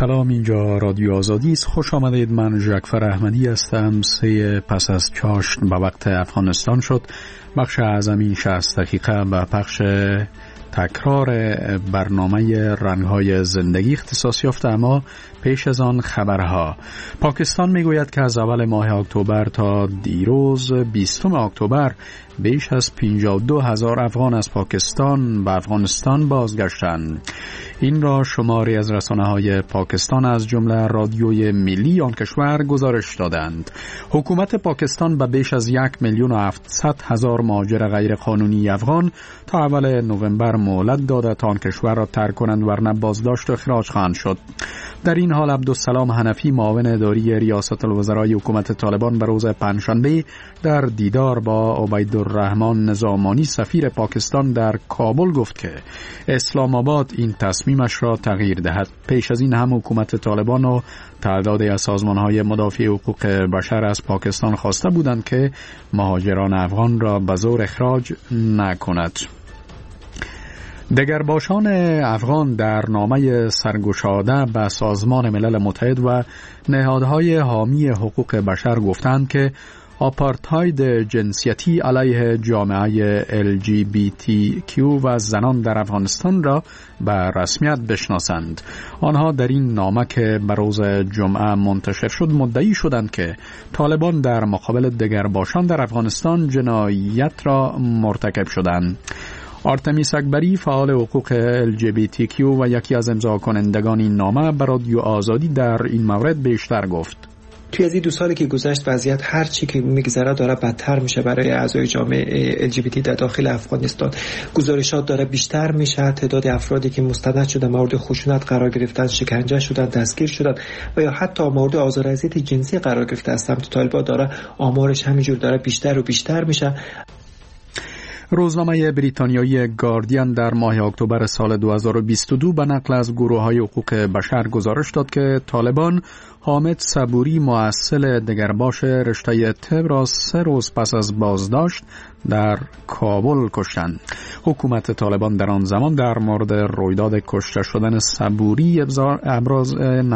سلام، اینجا رادیو آزادی است. خوش آمدید. من جعفر احمدی هستم. 3 پس از چاشت به وقت افغانستان شد. بخش اعظمی 60 دقیقه به پخش تکرار برنامه رنگ‌های زندگی اختصاص یافته، اما پیش از آن خبرها. پاکستان میگوید که از اول ماه اکتبر تا دیروز 20 اکتبر بیش از 52,000 افغان از پاکستان به افغانستان بازگشتند. این را شماری از رسانه‌های پاکستان از جمله رادیوی ملی آن کشور گزارش دادند. حکومت پاکستان به بیش از 1,700,000 مهاجر غیر قانونی افغان تا اول نوامبر مهلت داده تا آن کشور را ترک کنند، ورنه بازداشت و اخراج خواهند شد. در این حال عبدالسلام حنفی، معاون اداری ریاست الوزرای حکومت طالبان، به روز پنجشنبه در دیدار با عبیدالرحمن نظامانی سفیر پاکستان در کابل گفت که اسلام آباد این تصمیمش را تغییر دهد. پیش از این هم حکومت طالبان و تعدادی از سازمان‌های مدافع حقوق بشر از پاکستان خواسته بودند که مهاجران افغان را به زور اخراج نکند. دگرباشان افغان در نامه سرگشاده به سازمان ملل متحد و نهادهای حامی حقوق بشر گفتند که آپارتاید جنسیتی علیه جامعه LGBTQ و زنان در افغانستان را به رسمیت بشناسند. آنها در این نامه که به روز جمعه منتشر شد مدعی شدند که طالبان در مقابل دگرباشان در افغانستان جنایت را مرتکب شدند. آرتمیس اکبری، فعال حقوق LGBTQ و یکی از امضا کنندگان این نامه، به رادیو آزادی در این مورد بیشتر گفت. توی از این 2 سالی که گذشت وضعیت هر چی که میگذره داره بدتر میشه برای اعضای جامعه LGBT در داخل افغانستان. گزارشات داره بیشتر میشه. تعداد افرادی که مستند شده مورد خشونت قرار گرفتن، شکنجه شدن، دستگیر شدن و یا حتی مورد آزاررسانی جنسی قرار گرفته از سمت طالبان داره آمارش همینجور داره بیشتر و بیشتر میشه. روزنامه بریتانیایی گاردین در ماه اکتبر سال 2022 به نقل از گروه‌های حقوق بشر گزارش داد که طالبان حامد صبوری، مؤسس دگرباش رشته طب، را 3 روز پس از بازداشت در کابل کشتند. حکومت طالبان در آن زمان در مورد رویداد کشته شدن صبوری ابراز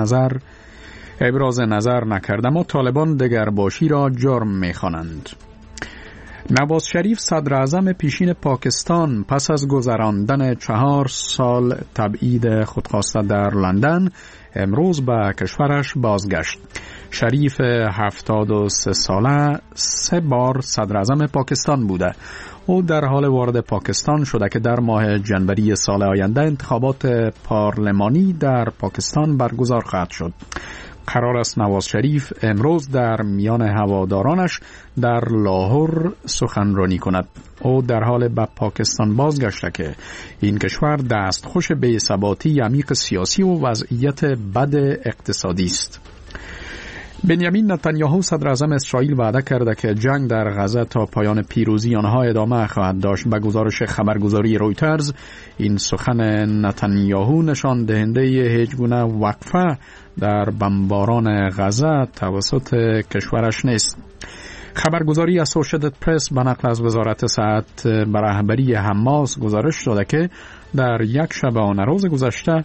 نظر نکرد، اما طالبان دگرباشی را جرم می‌خوانند. نواز شریف، صدر اعظم پیشین پاکستان، پس از گذراندن 4 سال تبعید خودخواسته در لندن امروز به کشورش بازگشت. شریف 73 ساله 3 بار صدر اعظم پاکستان بوده. او در حال وارد پاکستان شده که در ماه جنوری سال آینده انتخابات پارلمانی در پاکستان برگزار خواهد شد. قرار است نواز شریف امروز در میان هوادارانش در لاهور سخنرانی کند. او در حال به پاکستان بازگشته که این کشور دستخوش بی‌ثباتی عمیق سیاسی و وضعیت بد اقتصادی است. بنیامین نتانیاهو، صدر اعظم اسرائیل، وعده کرده که جنگ در غزه تا پایان پیروزی آنها ادامه خواهد داشت. به گزارش خبرگزاری رویترز، این سخن نتانیاهو نشان دهنده هیچ گونه وقفه در بمباران غزه توسط کشورش نیست. خبرگزاری اسوسییتد پرس به نقل از وزارت صحت به رهبری حماس گزارش داده که در یک شبانه روز گذشته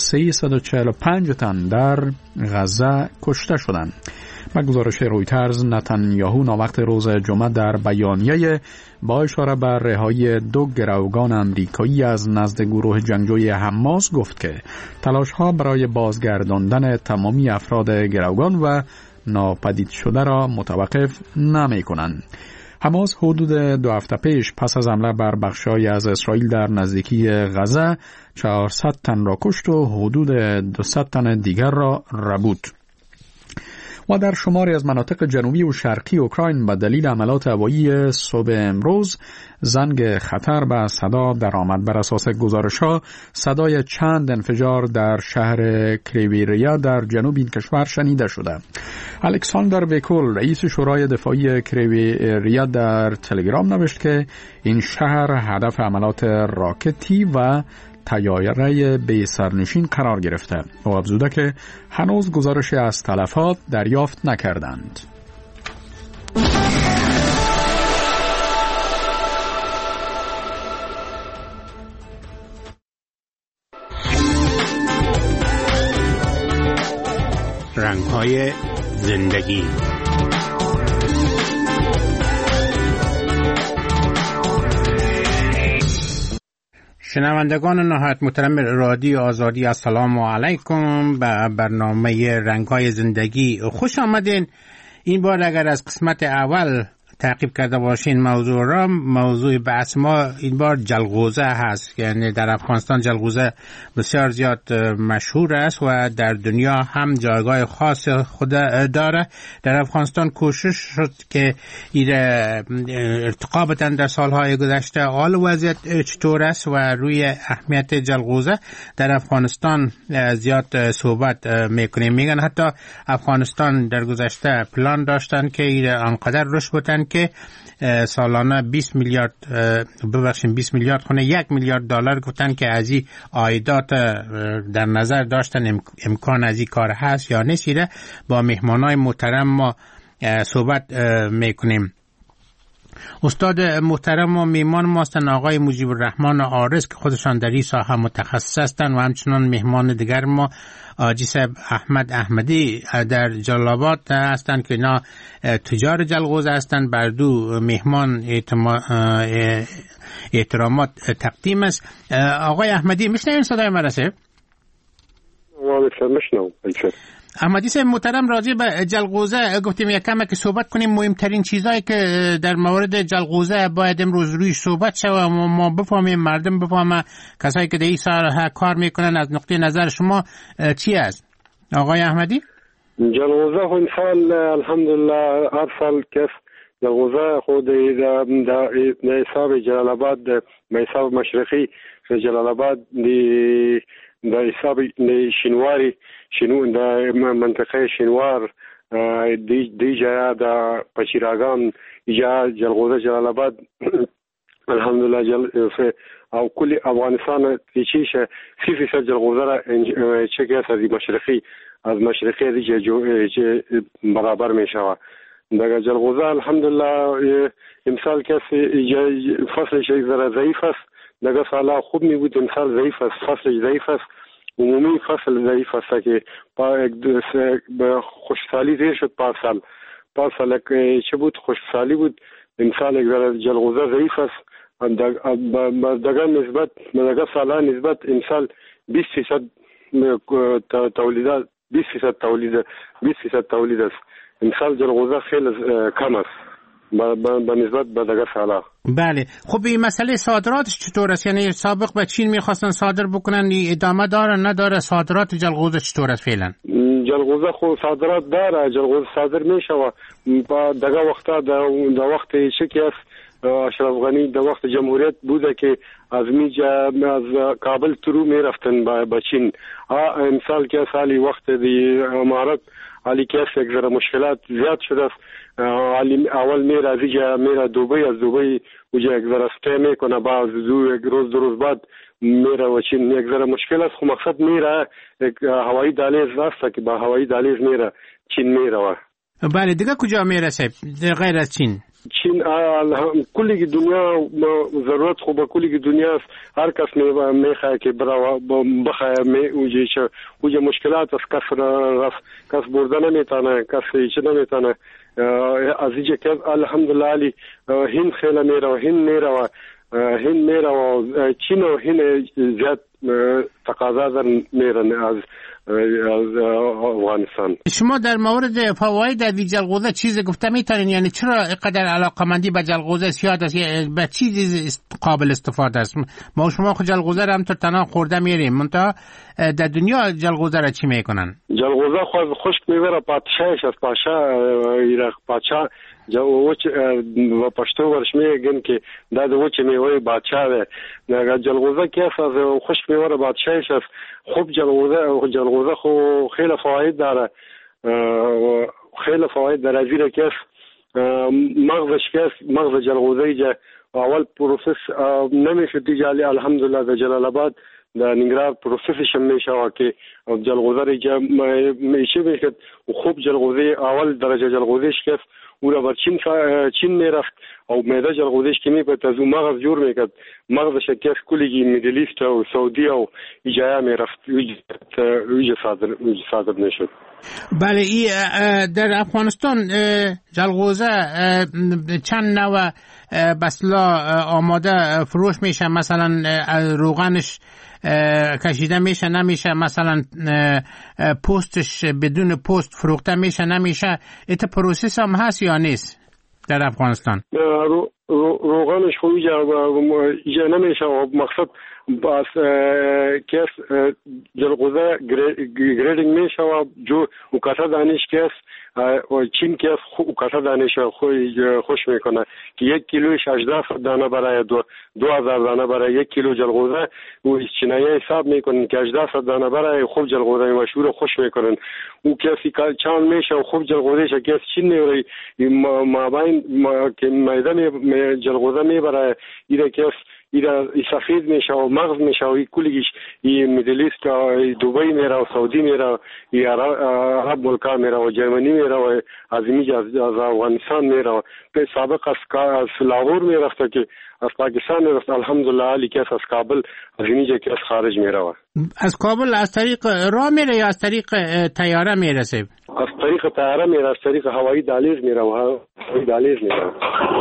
345 تن در غزه کشته شدند. با گزارش رویترز، نتانیاهو ناوقت روز جمعه در بیانیه با اشاره به رهایی 2 گروگان آمریکایی از نزد گروه جنگجوی حماس گفت که تلاش‌ها برای بازگرداندن تمامی افراد گروگان و ناپدید شده را متوقف نمی‌کنند. حماس حدود 2 هفته پیش پس از حمله بر بخش‌هایی از اسرائیل در نزدیکی غزه 400 تن را کشت و حدود 200 تن دیگر را ربود. و در شماری از مناطق جنوبی و شرقی اوکراین به دلیل حملات هوایی صبح امروز زنگ خطر به صدا درآمد. بر اساس گزارش‌ها صدای چند انفجار در شهر کریویریا در جنوب این کشور شنیده شده. الکساندر ویکول، رئیس شورای دفاعی کریویریا، در تلگرام نوشت که این شهر هدف حملات راکتی و طیاره بی سرنشین قرار گرفته و افزوده که هنوز گزارشی از تلفات دریافت نکردند. رنگ‌های زندگی. شنوندگان نهایت محترم رادیو آزادی، السلام علیکم. به برنامه رنگ‌های زندگی خوش آمدین. این بار اگر از قسمت اول تعقیب کرده باشین موضوع را، موضوع بحث ما این بار جلغوزه هست. یعنی در افغانستان جلغوزه بسیار زیاد مشهور است و در دنیا هم جایگاه خاص خود داره. در افغانستان کوشش شد که ارتقا بدن در سالهای گذشته. حال وضعیت چطور است و روی اهمیت جلغوزه در افغانستان زیاد صحبت میکنیم. میگن حتی افغانستان در گذشته پلان داشتن که آنقدر رشد بودن که سالانه 20 میلیارد خونه 1 میلیارد دلار گفتن که از این عایدات در نظر داشتن. امکان از این کار هست یا نیست؟ با مهمانای محترم ما صحبت میکنیم. استاد محترم و میهمان ما هستند آقای مجیب الرحمن عارض که خودشان در این ساحه متخصص هستند و همچنان مهمان دیگر ما حاجی صاحب احمد احمدی در جلال آباد هستند که اینا تجار جلغوزه هستند. بر دو مهمان احترامات تقدیم است. آقای احمدی میشنوین صدای من رسه؟ میشنوم. احمدی صاحب محترم، راجع به جلغوزه گفتیم یک کم که صحبت کنیم. مهمترین چیزایی که در مورد جلغوزه باید امروز روی صحبت شود و ما بفهمیم، مردم بفهمه، کسایی که در این ساحه کار میکنن. از نقطه نظر شما چی است آقای احمدی؟ جلغوزه خو انسان الحمدلله هر سال کس جلغوزه خود در حساب جلال آباد، در حساب مشرقی جلال آباد، در حساب شینواری در منطقه شینوار، دی جا در پچیراگان یا جلغوزه جلال آباد الحمدلله او کل افغانستان چیش 30% جلغوزه را چک است از مشرقی دیگه برابر می شود. در جلغوزه الحمدلله امسال کسی فصلش ذره ضعیف است. در سال خوب می بود، امسال ضعیف است، فصلش ضعیف است. عمومی فصل ضعیف است که خوشسالی زیر شد. پارسال چه بود؟ خوشسالی بود. امسال یک ذره جلغوزه ضعیف است. دگه ساله نسبت امسال 20% تولید است. امسال جلغوزه خیلی کم است به نسبت به دگه ساله. بله. خب این مسئله صادراتش چطور است؟ یعنی سابق به چین میخواستن صادر بکنن، ادامه داره نداره؟ صادرات جلغوزه چطور است فعلا؟ جلغوزه خو صادرات داره، جلغوزه صادر میشوه. دگه وقتا در وقت چکی است اشرف غنی در وقت جمهوریت بوده که از کابل ترو میرفتن به چین. امسال که سالی وقت دی امارت علی کس یک ذره مشکلات زیاد شده است. اول میره دوبی، از دوبی وجه یک ذره سته میکنه، بعد یک روز بعد میره و چین. یک ذره مشکل است. خو مقصد میره یک هوایی دهلیز است که با هوایی دهلیز میره چین میره. بله. دیگه کجا میرسه غیر از چین؟ چین کلی دنیا ضرورت خوبه، کلی دنیا است. هر کس میخواه که بخواه اوجه مشکلات است. کس برده نمیتانه، کس چه نمیتانه. از اینجا که الحمدلله علی هند خیلی میره و چین و هند زیاد تقاضا در میرن از افغانستان. شما در مورد فواید از جلغوزه چیزی گفته میتونین؟ یعنی چرا اینقدر علاقمندی به جلغوزه زیاد است؟ به چیزی قابل استفاده است؟ ما شما خود جلغوزه را هم تنها خورده میریم، منتها در دنیا جلغوزه را چی میکنن؟ جلغوزه خود خشک میبره، پادشاهش است. پادشاه و پشتو ورش میگن که دا د وچه میوه بادشاه ده. جلغوزه که از خشک میوه بادشاهش است. خوب جلغوزه خو خیلی فواید داره، از زیره که مغزش که مغز جلغوزه جا اول پروسس نمیشه دیجالی. الحمدلله در جلال آباد در ننگرهار پروسسش هم میشه که جلغوزه را جا میشه میکرد. خوب جلغوزه اول درجه جلغوزهش که او را بر چین میرفت او میده جلغوزهش که میپد از اون مغز جور میکرد. مغزش که کلیگی میدلیست و سعودی و ایجایا میرفت، اویجا صادر میشد. بله، در افغانستان جلغوزه چند نوع بسلا آماده فروش میشه، مثلا روغنش کشیده میشه نمیشه، مثلا پوستش بدون پوست فروخته میشه نمیشه، ایت پروسس هم هست یا نیست در افغانستان؟ روغنش خوبی جا نمیشه، مقصد بس کس جلغوزه گریدینگ میشه و جو کاسه دانش کس چین کس کاسه دانش خوش میکنه که 1 کیلوش 18 دانه برای 2000 دانه برای 1 کیلو جلغوزه و چینایی حساب میکنن که 18 دانه برای خوب جلغوزه مشهور خوش میکنن. او کسی چند میشه و خوب جلغوزه کس چین میبره مابین که میدان جلغوزه میبره ایره کس ایره سفید میشه و مغز میشه و کلیگیش میدلیست دبی میره و سعودی میره عرب ملکا میره و جرمنی میره و از افغانستان میره و سابق از لاهور میرفته که از پاکستان میرفته. الحمدلله علی کس از کابل از اینجا کس خارج میره. از کابل از طریق راه میره یا از طریق طیاره میرسه؟ از طریق طیاره میره، از طریق هوایی دهلیز میره و هوایی دهلیز میره.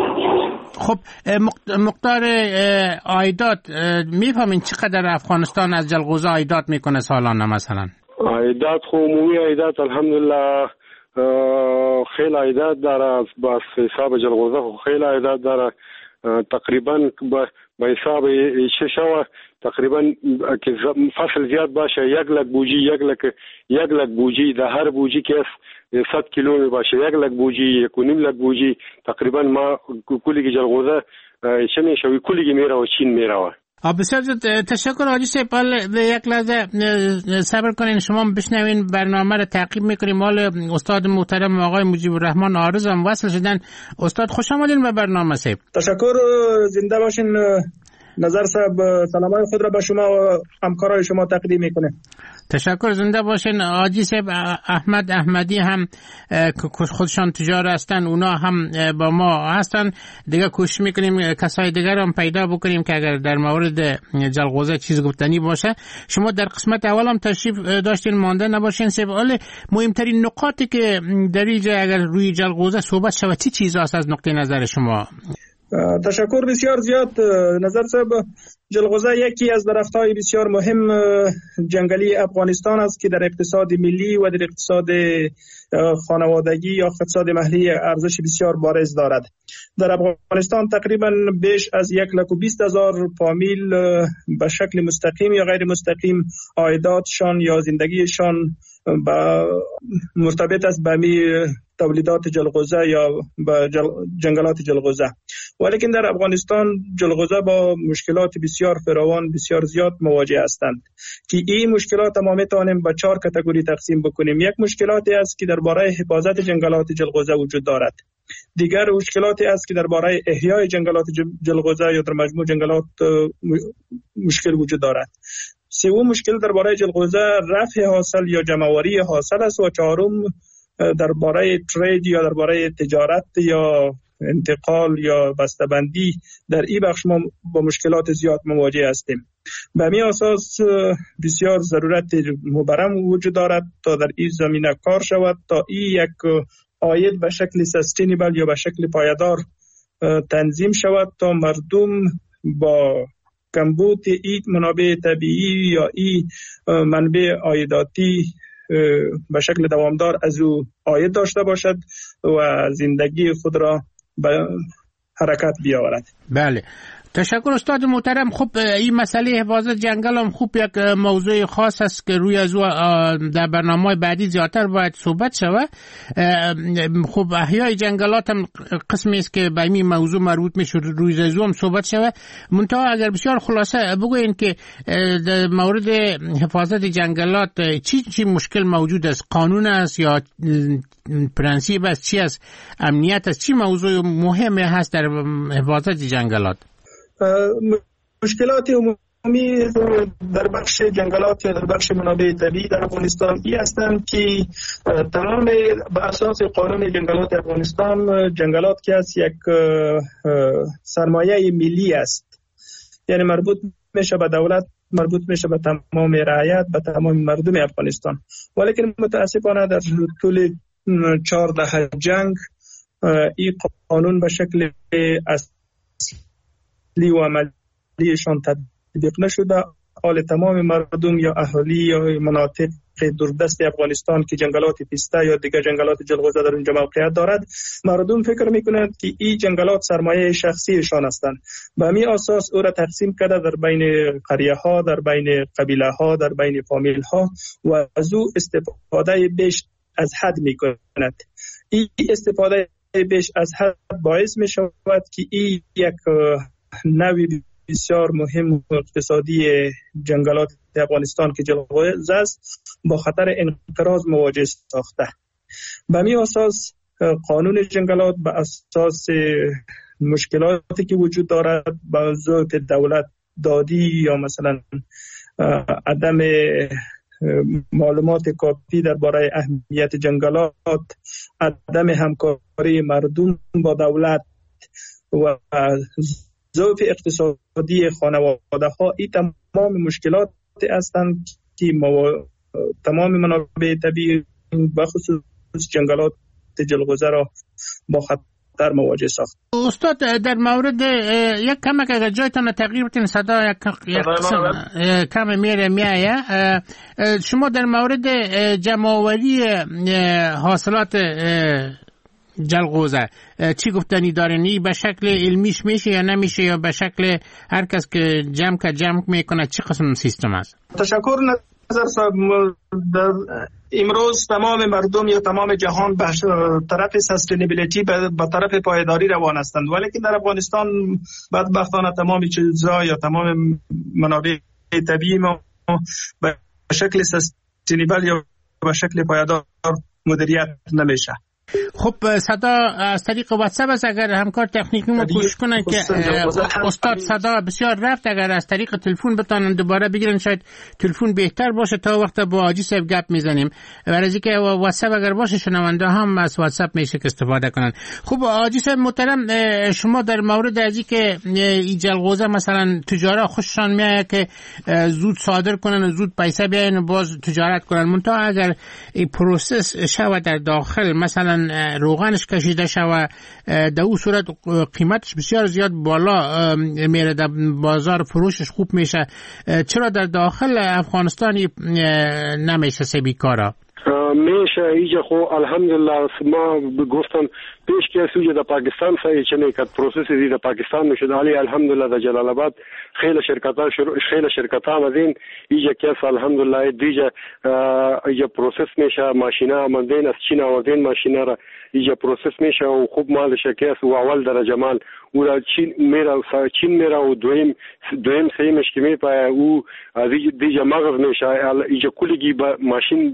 خب مقدار عایدات میفهمین چقدر افغانستان از جلغوزه عایدات میکنه سالانه؟ مثلا عایدات عمومی عایدات الحمدلله خیلی عایدات داره، بس حساب جلغوزه خیلی عایدات داره. تقریبا به حساب شوا تقریبا که فصل زیاد باشه 1 لک بوجی 1 لک بوجی در هر بوجی که 100 کیلو می باشه 1 لک بوجی 1.5 لک بوجی تقریبا ما کلی جلغوزه چه میشه کلی میره و چین میره. بسیار تشکر حاجی صاحب. یک لحظه صبر کنین، شما بشنوین برنامه رو تعقیب میکنیم. مال استاد محترم آقای مجیب الرحمن عارض هم وصل شدن. استاد خوش آمدین به برنامه صاحب. تشکر، زنده باشین. نظر صاحب سلامای خود را به شما و همکارای شما تقدیم میکنه. تشکر، زنده باشین. حاجی صاحب احمد احمدی هم خودشان تجار هستن، اونا هم با ما هستن. دیگه کوشش میکنیم کسای دیگر هم پیدا بکنیم که اگر در مورد جلغوزه چیز گفتنی باشه. شما در قسمت اول هم تشریف داشتین، مانده نباشین صاحب. ولی مهمترین نقاطی که در اینجا اگر روی جلغوزه صحبت شود چی چیز هست از نقطه نظر شما؟ تشکر بسیار زیاد نظر صاحب. جلغوزه یکی از درخت‌های بسیار مهم جنگلی افغانستان است که در اقتصاد ملی و در اقتصاد خانوادگی یا اقتصاد محلی ارزش بسیار بارز دارد. در افغانستان تقریبا بیش از 120,000 فامیل به شکل مستقیم یا غیر مستقیم عایداتشان یا زندگیشان مرتبط است به تولیدات جلغوزه یا به جنگلات جلغوزه. ولیکن در افغانستان جلغوزه با مشکلات بسیار فراوان بسیار زیاد مواجه هستند که این مشکلات ما میتوانیم به 4 کاتگوری تقسیم بکنیم. یک مشکلاتی است که درباره حفاظت جنگلات جلغوزه وجود دارد. دیگر مشکلاتی است که درباره احیای جنگلات جلغوزه یا در مجموع جنگلات مشکل وجود دارد. سوم مشکل درباره جلغوزه رفع حاصل یا جمع‌آوری حاصل است و چهارم درباره ترید یا درباره تجارت یا انتقال یا بسته‌بندی. در این بخش ما با مشکلات زیاد مواجه هستیم. به همین اساس بسیار ضرورت مبرم وجود دارد تا در این زمینه کار شود تا این یک عاید به شکل سستینبل یا به شکل پایدار تنظیم شود تا مردم با کمبود این منابع طبیعی یا این منبع عایداتی به شکل دوامدار از او عاید داشته باشد و زندگی خود را به حرکت بیاورد. بله، تشکر استاد محترم. خب این مسئله حفاظت جنگل هم خوب یک موضوع خاص است که روی از در برنامه‌های بعدی زیادتر باید صحبت شود. خب احیای جنگلات هم قسمی است که به این موضوع مربوط میشه، روی از هم صحبت شود. منتها اگر بسیار خلاصه بگوین که در مورد حفاظت جنگلات چی مشکل موجود است؟ قانون است یا پرنسیپ است؟ چی است؟ امنیت است؟ چی موضوع مهمه هست در حفاظت جنگلات؟ مشکلات عمومی در بخش جنگلات یا در بخش منابع طبیعی در افغانستان این هستند که تمام به اساس قانون جنگلات افغانستان جنگلات که از یک سرمایه ملی است، یعنی مربوط میشه به دولت مربوط میشه به تمام رعیت، به تمام مردم افغانستان. ولیکن متاسفانه در طول 14 جنگ این قانون به شکل اصلی و عملیشان تطبیق نشده. حال تمام مردم یا اهالی یا مناطق دوردست افغانستان که جنگلات پیسته یا دیگر جنگلات جلغوزه در اونجا موقعیت دارد، مردم فکر میکنند که این جنگلات سرمایه شخصیشان هستند. به همین اساس او را تقسیم کرده در بین قریه ها، در بین قبیله ها، در بین فامیل ها و از او استفاده بیش از حد میکند. این استفاده بیش از حد باعث می شود که این یک نوع بسیار مهم و اقتصادی جنگلات افغانستان که جلغوزه است با خطر انقراض مواجه ساخته. به همین اساس قانون جنگلات به اساس مشکلاتی که وجود دارد با ذات دولت دادی یا مثلا عدم معلومات کافی درباره اهمیت جنگلات، عدم همکاری مردم با دولت و ضعف اقتصادی خانواده ها، این تمام مشکلات هستند که تمام منابع طبیعی بخصوص جنگلات جلغوزه را با خطر مواجه ساخت. استاد در مورد یک کمک اگر جایتان تغییر بتین صدا یک کم میایه، شما در مورد جمع‌آوری حاصلات جلغوزه چی گفتنی دارین؟ به شکل علمیش میشه یا نمیشه یا به شکل هر کس که جمع میکنه چی قسم سیستم است؟ تشکر نظر صاحب. در امروز تمام مردم یا تمام جهان به طرف سستینبیلیتی به طرف پایداری روان هستند، ولی که در افغانستان بدبختانه تمام چیزها یا تمام منابع طبیعی ما به شکل سستینبل یا به شکل پایدار مدیریت نمیشه. خب صدا از طریق واتساپ است، اگر همکار تکنیکی ما کوشش کنن که استاد صدا بسیار رفت، اگر از طریق تلفن بتونن دوباره بگیرن شاید تلفن بهتر باشه تا وقت با حاجی صاحب گپ میزنیم، برای اینکه واتساپ اگر باشه شنونده هم از واتساپ میشه که استفاده کنن. خب حاجی صاحب محترم، شما در مورد از اینکه این جلغوزه مثلا تجارا خوششان میاد که زود صادر کنن و زود پیسه بیارن و باز تجارت کنن، منتها اگر این پروسس شود در داخل مثلا روغنش کشیده شود در اون صورت قیمتش بسیار زیاد بالا میره، در بازار فروشش خوب میشه، چرا در داخل افغانستانی نمیشه سبی کارا؟ میشه ایجا خو الحمدلله ما گفتم پیش که سوی در پاکستان سعی چنین که پروسس دی در پاکستان میشد، علی الحمدلله در جلال آباد خیلی شرکت ها آمدین ایجا کس الحمدلله دیجا ایجا پروسس میشه، ماشینا آمدین از چین آمدین ماشینا را ایجا پروسس میشه و خوب مالش کس و اول درجه مال او را چین میره و دویم سیمش که میپایه او دیجا مغز میشه ایجا کلگی با ماشین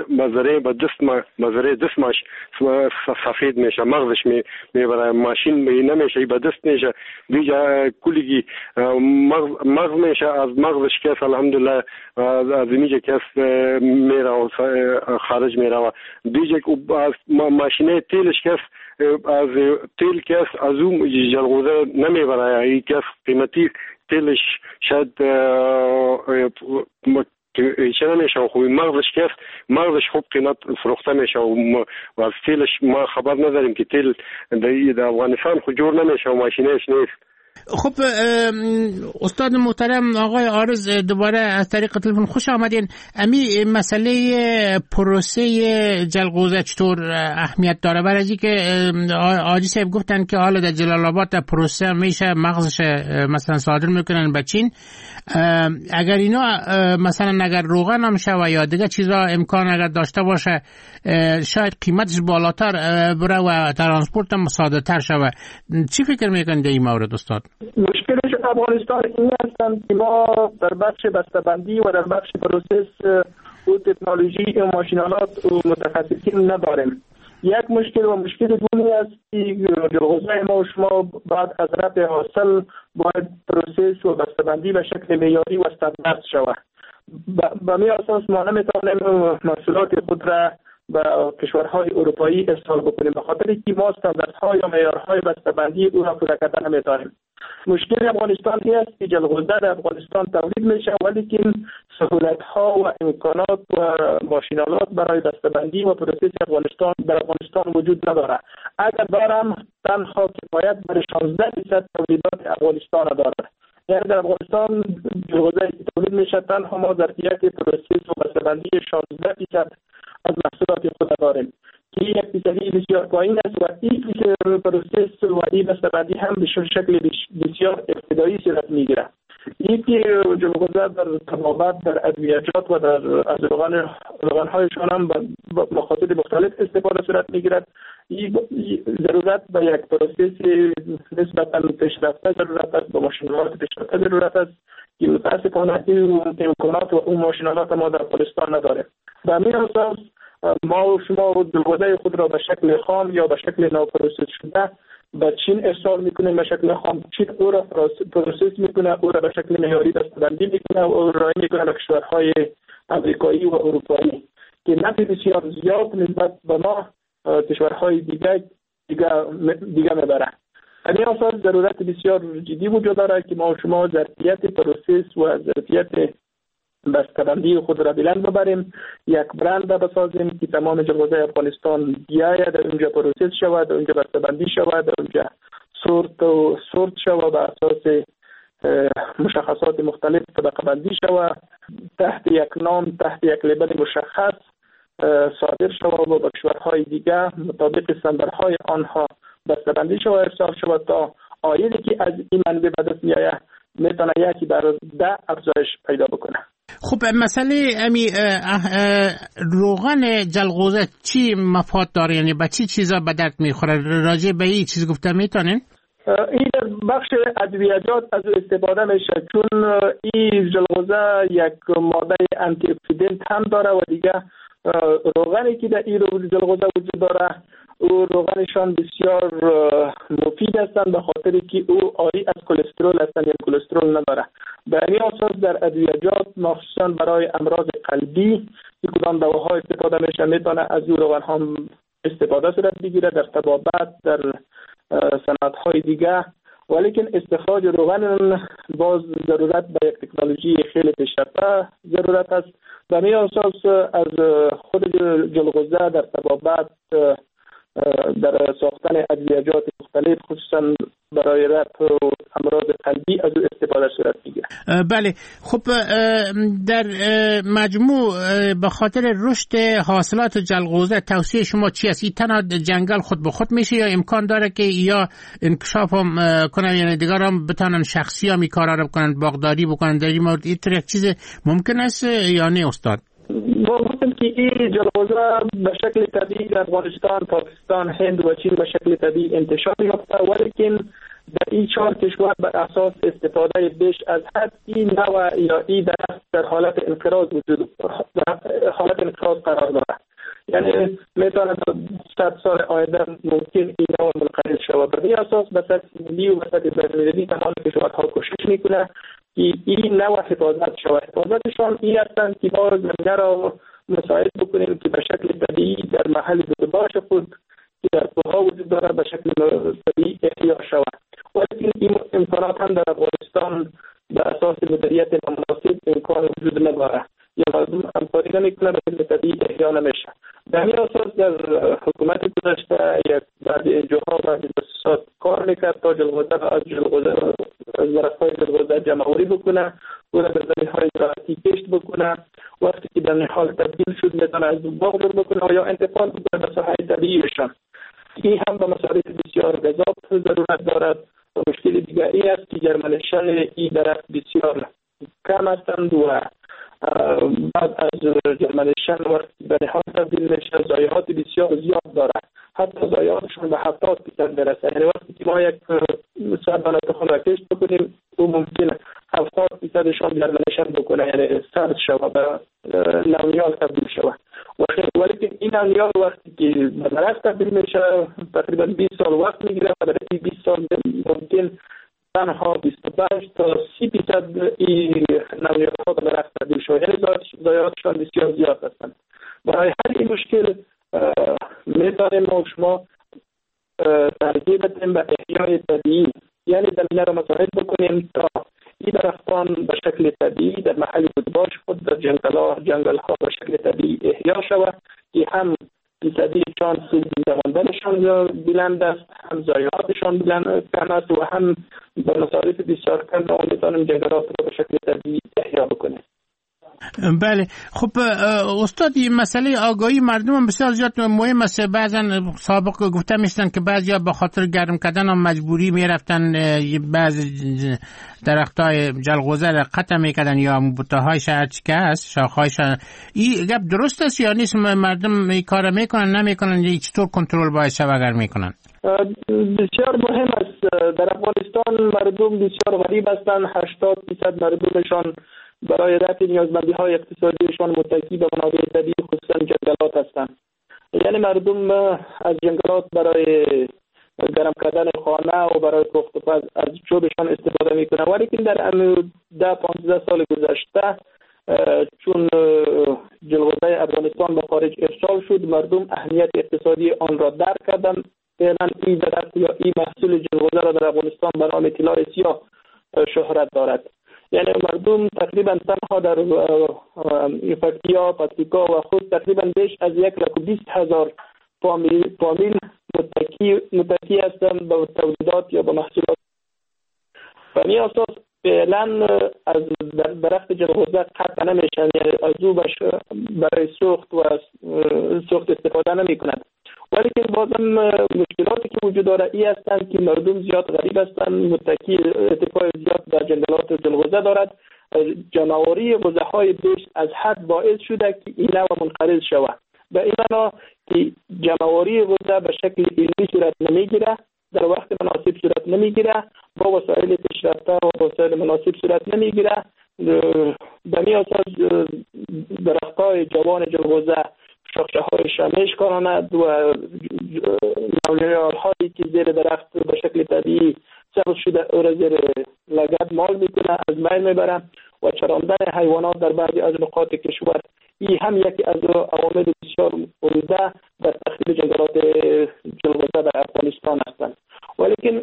مزره دست ماش سفید میشه، مغزش میبره، ماشین نمیشه با دست میشه، دیجا کلگی مغز میشه، از مغزش کس الحمدلله از اینجا کس میره و خارج میره و دیجا از ماشینه تیلش کس از تیل کس از اون جلغوزه نمیبره، این کس قیمتی تیلش شاید چه نمیشه، خوبی مغزش خوب قیمت فروخته میشه و از تیلش ما خبر نداریم که تیل در افغانستان خود جور نمیشه و ماشینش نیست. خب استاد محترم آقای عارض دوباره از طریق تلفن خوش آمدین. امی مسئله پروسه جلغوزه چطور اهمیت داره؟ برای اینکه حاجی صاحب گفتن که حالا در جلال آباد پروسه میشه مغزش مثلا صادر میکنن به چین، اگر اینا مثلا اگر روغن هم شوه یا دیگه چیزا امکان اگر داشته باشه شاید قیمتش بالاتر بره و ترانسپورت هم ساده‌تر شوه، چی فکر میکنید در این مورد استاد؟ مشکلش افغانستان این هستند که ما در بخش بسته‌بندی و در بخش پروسس و تکنولوژی و ماشینالات و متخصصین نداریم. یک مشکل و مشکل دومی است که جلغوزه ما و شما بعد از رفع حاصل باید پروسس و بسته‌بندی به شکل معیاری و استاندارد شود. به می اساس ما نمیتونیم محصولات خود را به کشورهای اروپایی ارسال بکنیم، به خاطر که ما استانداردها یا معیارهای بسته‌بندی او را پوره کردن نمی‌داریم. مشکل افغانستان این است که جلغوزه در افغانستان تولید میشه ولی که سهولت‌ها و امکانات و ماشین‌آلات برای بسته‌بندی و پروسس در افغانستان وجود نداره. اگر دارم تنها کفایت برای 16% تولیدات افغانستان دارد. یعنی در افغانستان جلغوزه تولید میشه تنها ما ظرفیت پروسس و بسته‌بندی 16% از محصولات خود داریم که یک فیصدی بسیار پایین است و این پروسس و این بسته‌بندی هم به شکل بسیار ابتدایی صورت میگیره. این که جلغوزه در طبابت، در ادویجات و در از روغن‌هایشان هم به مقاصد مختلف استفاده صورت میگیرد. ضرورت به یک پروسس نسبتاً پیشرفته ضرورت است، به ماشین‌آلات پیشرفته ضرورت است که متأسفانه این امکانات و اون ماشین‌آلات ما در افغانستان نداره. به همین اساس ما و شما جلغوزه خود را به شکل خام یا به شکل ناپروسس شده به چین ارسال میکنیم، به شکل خام چین او را پروسس میکنه، او را به شکل معیاری بسته‌بندی میکنه و او را میکنه به کشورهای امریکایی و اروپایی که نفع بسیار زیاد نسبت به ما کشورهای دیگه میبره. همین اساس ضرورت بسیار جدی وجود داره که ما و شما ظرفیت پروسس و ظرفیت بسته‌بندی خود را بلند ببریم، یک برند بسازیم که تمام جلغوزه افغانستان بیاید در اونجا پروسس شود، در اونجا بسته‌بندی شود، در اونجا سورت شود، به اساس مشخصات مختلف طبقه بندی شود، تحت یک نام، تحت یک لیبل مشخص صادر شود و به کشورهای دیگه مطابق استانداردهای آنها بسته‌بندی شود، ارسال شود تا عایدی که از این منبع به دست میآید میتونه یکی بر 10 افزایش پیدا بکنه. خب مسئله روغن جلغوزه چی مفاد داره، یعنی به چی چیزا به درد میخوره؟ راجع به این چیز گفته میتونین؟ این در بخش ادویجات از استفاده میشه چون این جلغوزه یک ماده آنتی اکسیدنت هم داره و دیگه روغنی که در این جلغوزه وجود داره او روغنشان بسیار مفید هستند به خاطر که او عاری از کلسترول هستند، یعنی کلسترول نداره. به این اساس در ادویجات مخصوصا برای امراض قلبی که کدام دواها استفاده میشه میتونه از این روغن هم استفاده صورت بگیره در طبابت، در صنعت‌های دیگه، ولیکن استخراج روغن باز ضرورت به یک تکنولوژی خیلی پیشرفته ضرورت است. به این اساس از خود جلغوزه در طبابت، در ساختن ادویجات مختلف خصوصا برای رفع امراض قلبی از استفاده صورت میگیره. بله، خب در مجموع به خاطر رشد حاصلات جلغوزه توصیه شما چی است؟ این تنها جنگل خود به خود میشه یا امکان داره که یا انکشاف هم کنن، یعنی دیگر هم بتونن شخصی هم این کارا رو بکنن، باغداری بکنن؟ در این مورد این یک چیز ممکن است یا نه استاد؟ ما گفتیم که این جلغوزه به شکل طبیعی در افغانستان، پاکستان، هند و چین به شکل طبیعی انتشار یافته، ولیکن در این 4 کشور بر اساس استفاده بیش از حد این نوع یا این درخت در حالت انقراض قرار دارد. یعنی میتونه 100 سال آینده ممکن این نوع منقرض شود. بر این اساس به سطح ملی و به سطح بین‌المللی تمام کشورها کوشش میکنه که این نوع حفاظت شود. حفاظتشان این هستند که ما زمینه را مساعد بکنیم که به شکل طبیعی در محل زیباش خود که در کوه‌ها وجود دارد به شکل طبیعی احیا شود. ولی این امکانات هم در افغانستان به اساس مدیریت نامناسب امکان وجود نداره یا مردم همکاری نمیکنه، به شکل طبیعی احیا نمیشه. به همین اساس در حکومت گذشته یک بعضی جاها بعضی مؤسسات کار میکرد تا جلغوزه از ظرفهای جلغوزه جمع‌آوری بکنه و در زمین‌های زراعتی کشت بکنه. وقتی که در نهال تبدیل شد میتونه از باغ دور بکنه یا انتقال بکنه به ساحه طبیعیشان. این هم به مصارف بسیار گزاف ضرورت دارد. و مشکل دیگری است که جرمنشن این درخت بسیار کم هستند و بعد از جرمنشن وقتی به نهال تبدیل میشه ضایعات بسیار زیاد دارد، حتی ضایعاتشون به 70% برسه. یعنی وقتی که ما یک صد دانه تخم را کشت بکنیم او ممکنه 70%شان جرمنشن بکنه، یعنی سرد شود به نونیال تبدیل شود. ولیکن این نونیال وقتی که به درخت تبدیل میشه تقریبا 20 سال وقت میگیره و در 20 سال ممکن تنها 25 تا 30% این نونیال‌ها به درخت تبدیل شود. یعنی ضایعاتشان بسیار زیاد هستند. برای حل این مشکل میتونیم ما شما ترجیح بدیم به احیای طبیعی، یعنی زمینه را مساعد بکنیم تا این درختان به شکل طبیعی در محل بودباش خود در جنگل ها به شکل طبیعی احیا شود که هم فیصدی شانس زماندنشان بلند است، هم ضایعاتشان کم است و هم به مصارف بسیار کم ما میتونیم جنگلات را به شکل طبیعی احیا بکنیم. بله خب استاد، این مسئله آگاهی مردم هم بسیار زیاد مهم است. بعضا سابق گفته میشتن که بعضیا به خاطر گرم کردن هم مجبوری میرفتن بعض درختای جلغوزه را قطع میکردن یا بوتهایش هرچی که هست شاخهایش. این گپ درست است یا نیست؟ مردم این کار میکنن نمیکنن؟ چطور کنترل باید شود اگر میکنن؟ بسیار مهم است. در افغانستان مردم بسیار غریب هستند. 80% مردمشان برای رفع نیازمندی‌های اقتصادیشان متکی به منابع طبیعی خصوصا جنگلات هستند. یعنی مردم از جنگلات برای گرم کردن خانه و برای پخت و پز از چوبشان استفاده میکنند. ولی که در 10-15 سال گذشته چون جلغوزه افغانستان به خارج ارسال شد، مردم اهمیت اقتصادی آن را درک کردند. فعلا این درخت یا این محصول جلغوزه را در افغانستان به نام طلای سیاه شهرت دارد. یعنی مردم تقریبا تنها در پکتیکا و خود تقریبا بیش از 120,000 فامیل متکی هستند به تولیدات یا به محصولات. و این اساس فعلا از درخت جلغوزه قطع نمیشن، یعنی از او برای سوخت استفاده نمی کند. ولی که بازم مشکلاتی که وجود داره ای هستند که مردم زیاد غریب هستند، متکی ارتفاع زیاد در جنگلات جلغوزه دارد. جمع‌آوری غوزه‌های بیش از حد باعث شده که این نوع منقرض شود. به این معنا که جمع‌آوری غوزه به شکل علمی صورت نمیگیره، در وقت مناسب صورت نمیگیره، با وسایل پیشرفته و وسایل مناسب صورت نمیگیره. به این اساس درخت‌های جوان جلغوزه شاخه‌هایش را میشکاند و نولیارهایی که زیر درخت به شکل طبیعی سبز شده او را زیر لگد مال میکنه، از بین میبره و چراندن حیوانات در بعضی از نقاط کشور این هم یکی از عوامل بسیار عمده در تخریب جنگلات جلغوزه در افغانستان هستند. ولیکن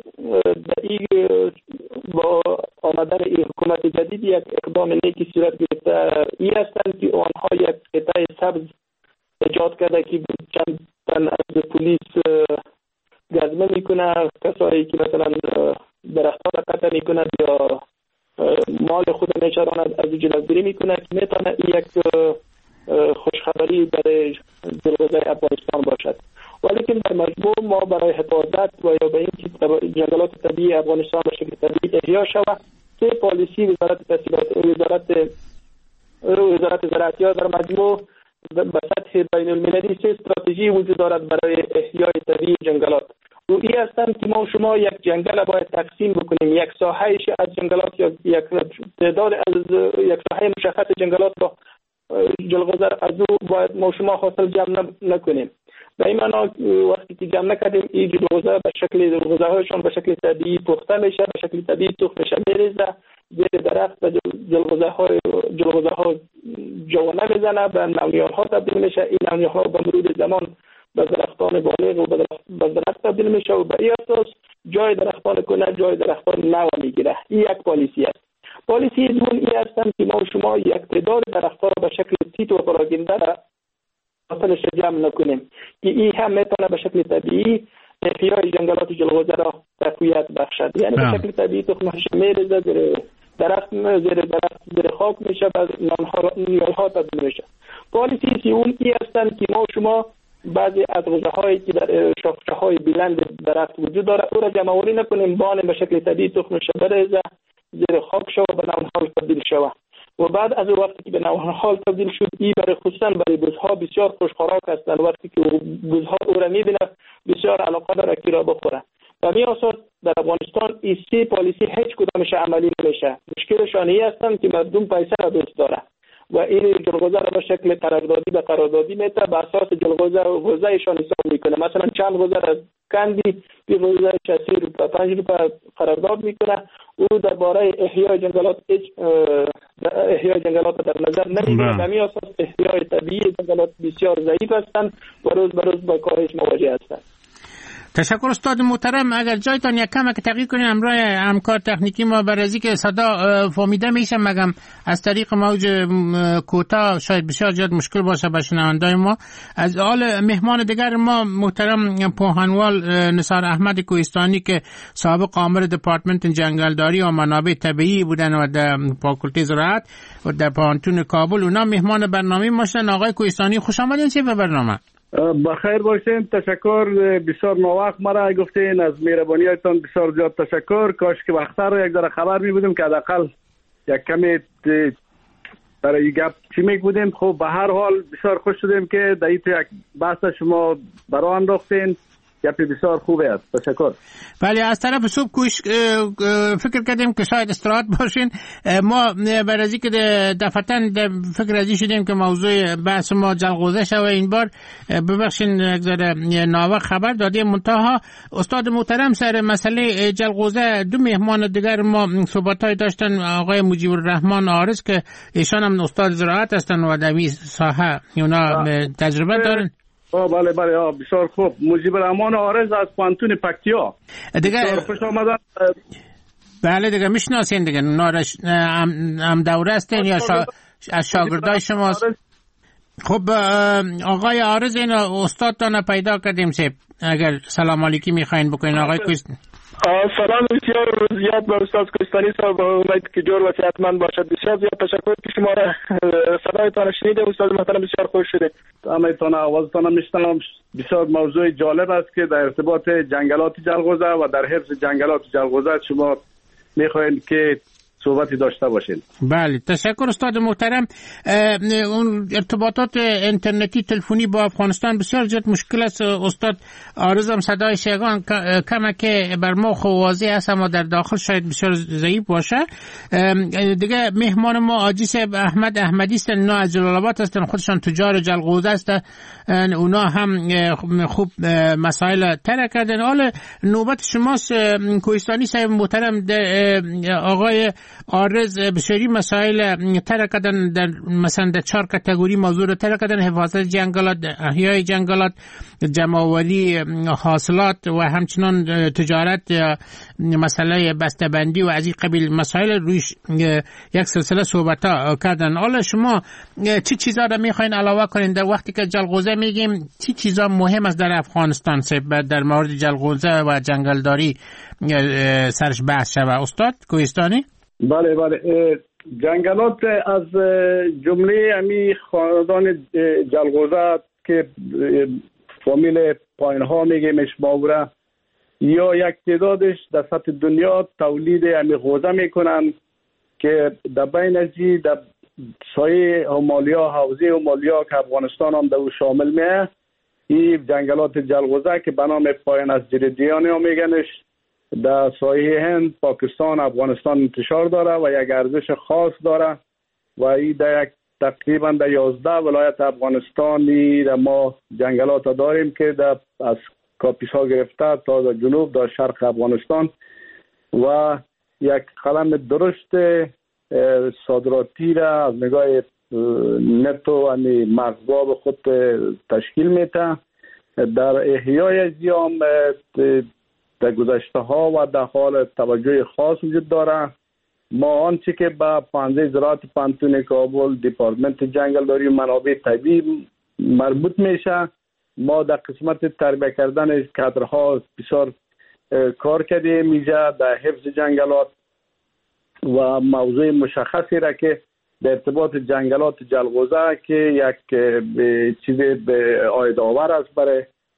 با آمدن این حکومت جدید یک اقدام نیکی صورت گرفته ای هستند که آنها یک قطعه سبز ایجاد کرده که چند تن از پلیس گزمه میکنه، کسایی که مثلا درختها را قطع میکند یا مال خود میچراند از جلوگیری میکنه که میتونه یک خوشخبری برای جلغوزه افغانستان باشد. ولیکن در مجموع ما برای حفاظت و یا به اینکه جنگلات طبیعی افغانستان به شکل طبیعی احیا شود، سه پالیسی وزارت زراعت در مجموع به سطح بین المللی سه استراتژی وجود دارد برای احیای طبیعی جنگلات. و این هستند که ما شما یک جنگل باید تقسیم بکنیم، یک ساحهش از جنگلات یا یک تعداد از یک ساحه مشخص جنگلات را جلغوزه از او باید ما شما حاصل جمع نکنیم. به این معنا وقتی که جمع نکردیم این جلغوزه به شکل جلغوزه هایشان به شکل طبیعی پخته میشه، به شکل طبیعی تخم میشه، میریزه زیر درخت و جلغوزه ها جوانه میزنه، به نونیارها تبدیل میشه. این نونیارها به مرور زمان به درختان بالغ و به درخت تبدیل میشه و به این اساس جای درختان کنه جای درختان نو میگیره. این یک پالیسی است. پالیسی دوم این هستند که ما شما یک تعداد درختها را به شکل تیت و پراگنده حاصلش جمع نکنیم که این هم میتونه به شکل طبیعی احیای جنگلات جلغوزه را تقویت بخشد. یعنی به شکل طبیعی تخمش میریزه زیر خاک میشه و نونها تبدیل میشه. پالیسی سوم این هستند که ما شما بعضی از غوزه هایی که در شاخه های بلند درخت وجود داره او را جمع آوری نکنیم، بان به شکل طبیعی تخمش بریزه زیر خاک شود و به نونها تبدیل شود. و بعد از وقتی که به نونها تبدیل شد این برای خصوصا برای بزها بسیار خوشخوراک هستند. وقتی که بزها او را میبینه بسیار علاقه داره که را بخوره. و می اساس در افغانستان این سه پالیسی هیچ کدامش عملی نمیشه. مشکلشان این هستند که مردم پیسه را دوست داره و این جلغوزه را به شکل قراردادی به قراردادی میته، به اساس غوزهشان حساب میکنه. مثلا چند غوزه را کندی بی غوزه 60 روپیه 5 روپیه قرارداد میکنه. او درباره احیای جنگلات هیچ احیای جنگلات در نظر نمیگیرند. همین اساس احیای طبیعی جنگلات بسیار ضعیف هستند و روز به روز با کاهش مواجه هستند. تشکر استاد محترم. اگر جایتان یک کم تغییر کنیم همراه همکار تکنیکی ما برای که صدا فهمیده میشه مگم از طریق موج کوتاه شاید بسیار زیاد مشکل باشه به شنوندای ما. از حال مهمان دیگر ما محترم پوهنوال نثار احمد کوهستانی که سابق آمر دپارتمنت جنگلداری و منابع طبیعی بودن و در فاکولته زراعت و در پانتون کابل اونا مهمان برنامه ما شدن. آقای کوهستانی خوش آمدین به برنامه. بخیر باشین. تشکر. بسیار ناوقت مرا گفتین. از مهربانیتان بسیار زیاد تشکر. کاش که وقت‌تر یک ذره خبر می بودیم که حداقل یک کمی برای گپ چی می بودیم. خب به هر حال بسیار خوش شدیم که در یک بحث شما برای انداختین. گپی بسیار خوبه است. تشکر. بله از طرف صبح فکر کردیم که شاید استراحت باشین. ما برای که دفعتاً فکر ازی شدیم که موضوع بحث ما جلغوزه شوه. این بار ببخشین یک ذره ناوقت خبر دادیم. منتها استاد محترم سر مسئله جلغوزه دو مهمان دیگر ما صحبت‌های داشتن. آقای مجیب الرحمن عارض که ایشان هم استاد زراعت هستن و در این ساحه اونا تجربه دارن. بله بسیار خوب. مجیب الرحمن عارض از پانتون پکتیا دیگه خوش آمدن. بله دیگه میشناسین دیگه هم دوره هستین یا از شاگردای شماست؟ خب آقای عارض این استادتان پیدا کردیم سه اگر سلام علیکی میخواین بکنین آقای کوهستانی. سلام بسیار زیاد به استاد کوهستانی صاحب. امید که جور و صحتمند باشد. بسیار زیاد تشکر که شما را صدایتان شنیدیم استاد محترم. بسیار خوش شده. همتون آوازتان میشنوم. بسیار موضوع جالب است که در ارتباط جنگلات جلغوزه و در حفظ جنگلات جلغوزه شما میخواین که صحبتی داشته باشین. بله تشکر استاد محترم. اون ارتباطات اینترنتی تلفنی با افغانستان بسیار زیاد مشکل است. استاد عارضم صدای شیگان کمه که بر ما واضح است اما در داخل شاید بسیار ضعیف باشه. دیگه مهمان ما آجی صاحب احمد احمدی هستن. اونا از جلال آباد هستن. خودشان تجار جلغوزه هستن. اونا هم خوب مسائل طرح کردن. حالا نوبت شماست کوهستانی صاحب محترم. آقای عارض بسیاری مسائل طرح کردن در مثلا در 4 کاتگوری موضوع رو طرح کردن: حفاظت جنگلات، احیای جنگلات، جمع‌آوری حاصلات و همچنان تجارت یا مسئله بسته‌بندی و از این قبیل مسائل رویش یک سلسله صحبت‌ها کردن. حالا شما چی چیزا رو می‌خواین علاوه کنین در وقتی که جلغوزه میگیم؟ چی چیزا مهم است در افغانستان در مورد جلغوزه و جنگلداری سرش بحث شود استاد کوهستانی؟ بله جنگلات از جمله امی خاندان جلغوزه که فامیل پایین ها میگیمش ماوره یا یک تعدادش در سطح دنیا تولید امی غوزه میکنن که در بین ازی در سایه همالیا حوزه همالیا که افغانستان هم در او شامل میه این جنگلات جلغوزه که به نام پایین از جریدیانی ها میگنش در سایه هند، پاکستان، افغانستان انتشار داره و یک ارزش خاص داره و این در یک تقریبا در 11 ولایت افغانستانی در ما جنگلات داریم که از کاپیس ها گرفته تا در جنوب در شرق افغانستان و یک قلم درشت صادراتی را از نگاه نتو و مغزباب خود تشکیل میده. در احیای زیام در گذشته ها و در حال توجه خاص وجود داره. ما آنچه که به پانزه زراعت پانتون کابل دپارتمنت جنگلداری و منابع طبیعی مربوط میشه، ما در قسمت تربیه کردن کادرها بسیار کار کردیم اینجا در حفظ جنگلات و موضوع مشخصی را که در ارتباط جنگلات جلغوزه که یک چیز به عاید آور است برای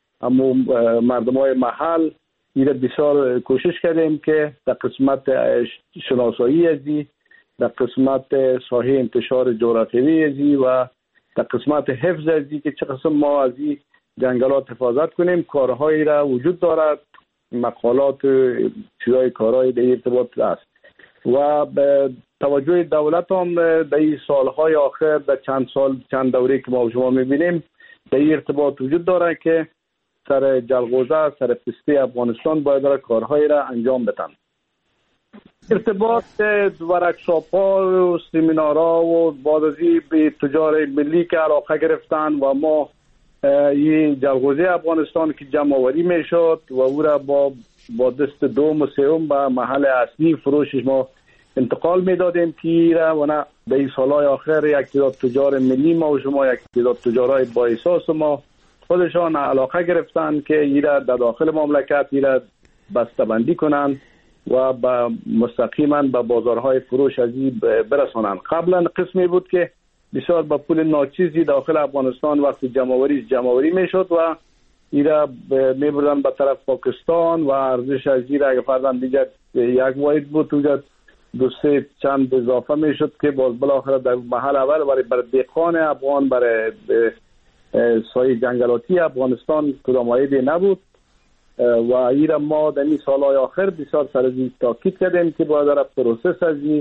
مردم های محل، این بسیار کوشش کردیم که در قسمت شناسایی ازی، در قسمت ساحه انتشار جغرافیایی ازی و در قسمت حفظ ازی که چه قسم ما ازی جنگلات حفاظت کنیم کارهایی را وجود دارد، مقالات چیزای کارهای در ارتباط است و به توجه دولت هم در این سالهای آخر در چند دوره که ما شما میبینیم در ارتباط وجود داره که سر جلغوزه سر پسته افغانستان باید کارهایی را انجام بدن. ارتباط ورکشاپ‌ها و سمینارها و بازی به تجار ملی که علاقه گرفتن و ما این جلغوزه افغانستان که جمع آوری میشد و او را با دست دوم و سوم به محل اصلی فروشش ما انتقال میدادیم که و نه به این سالهای آخر یک تعداد تجار ملی ما و شما یک تعداد تجارای با احساس ما خودشان علاقه گرفتن که این را در داخل مملکت این را بسته‌بندی کنند و مستقیما به بازارهای فروش از این برسانند. قبلا قسمی بود که بسیار با پول ناچیزی داخل افغانستان وقتی جمع‌آوری میشد و ایرا میبردن به طرف پاکستان و ارزش از ایرا اگه فرضاً دیگه یک واحد بود و دو سه چند اضافه میشد که باز بالاخره در محل اول برای دهقان افغان برای سایه جنگلاتی افغانستان کدام واحدی نبود و ایرا ما در این سالهای آخر بسیار سر از این تاکید کردیم که باید در پروسس از این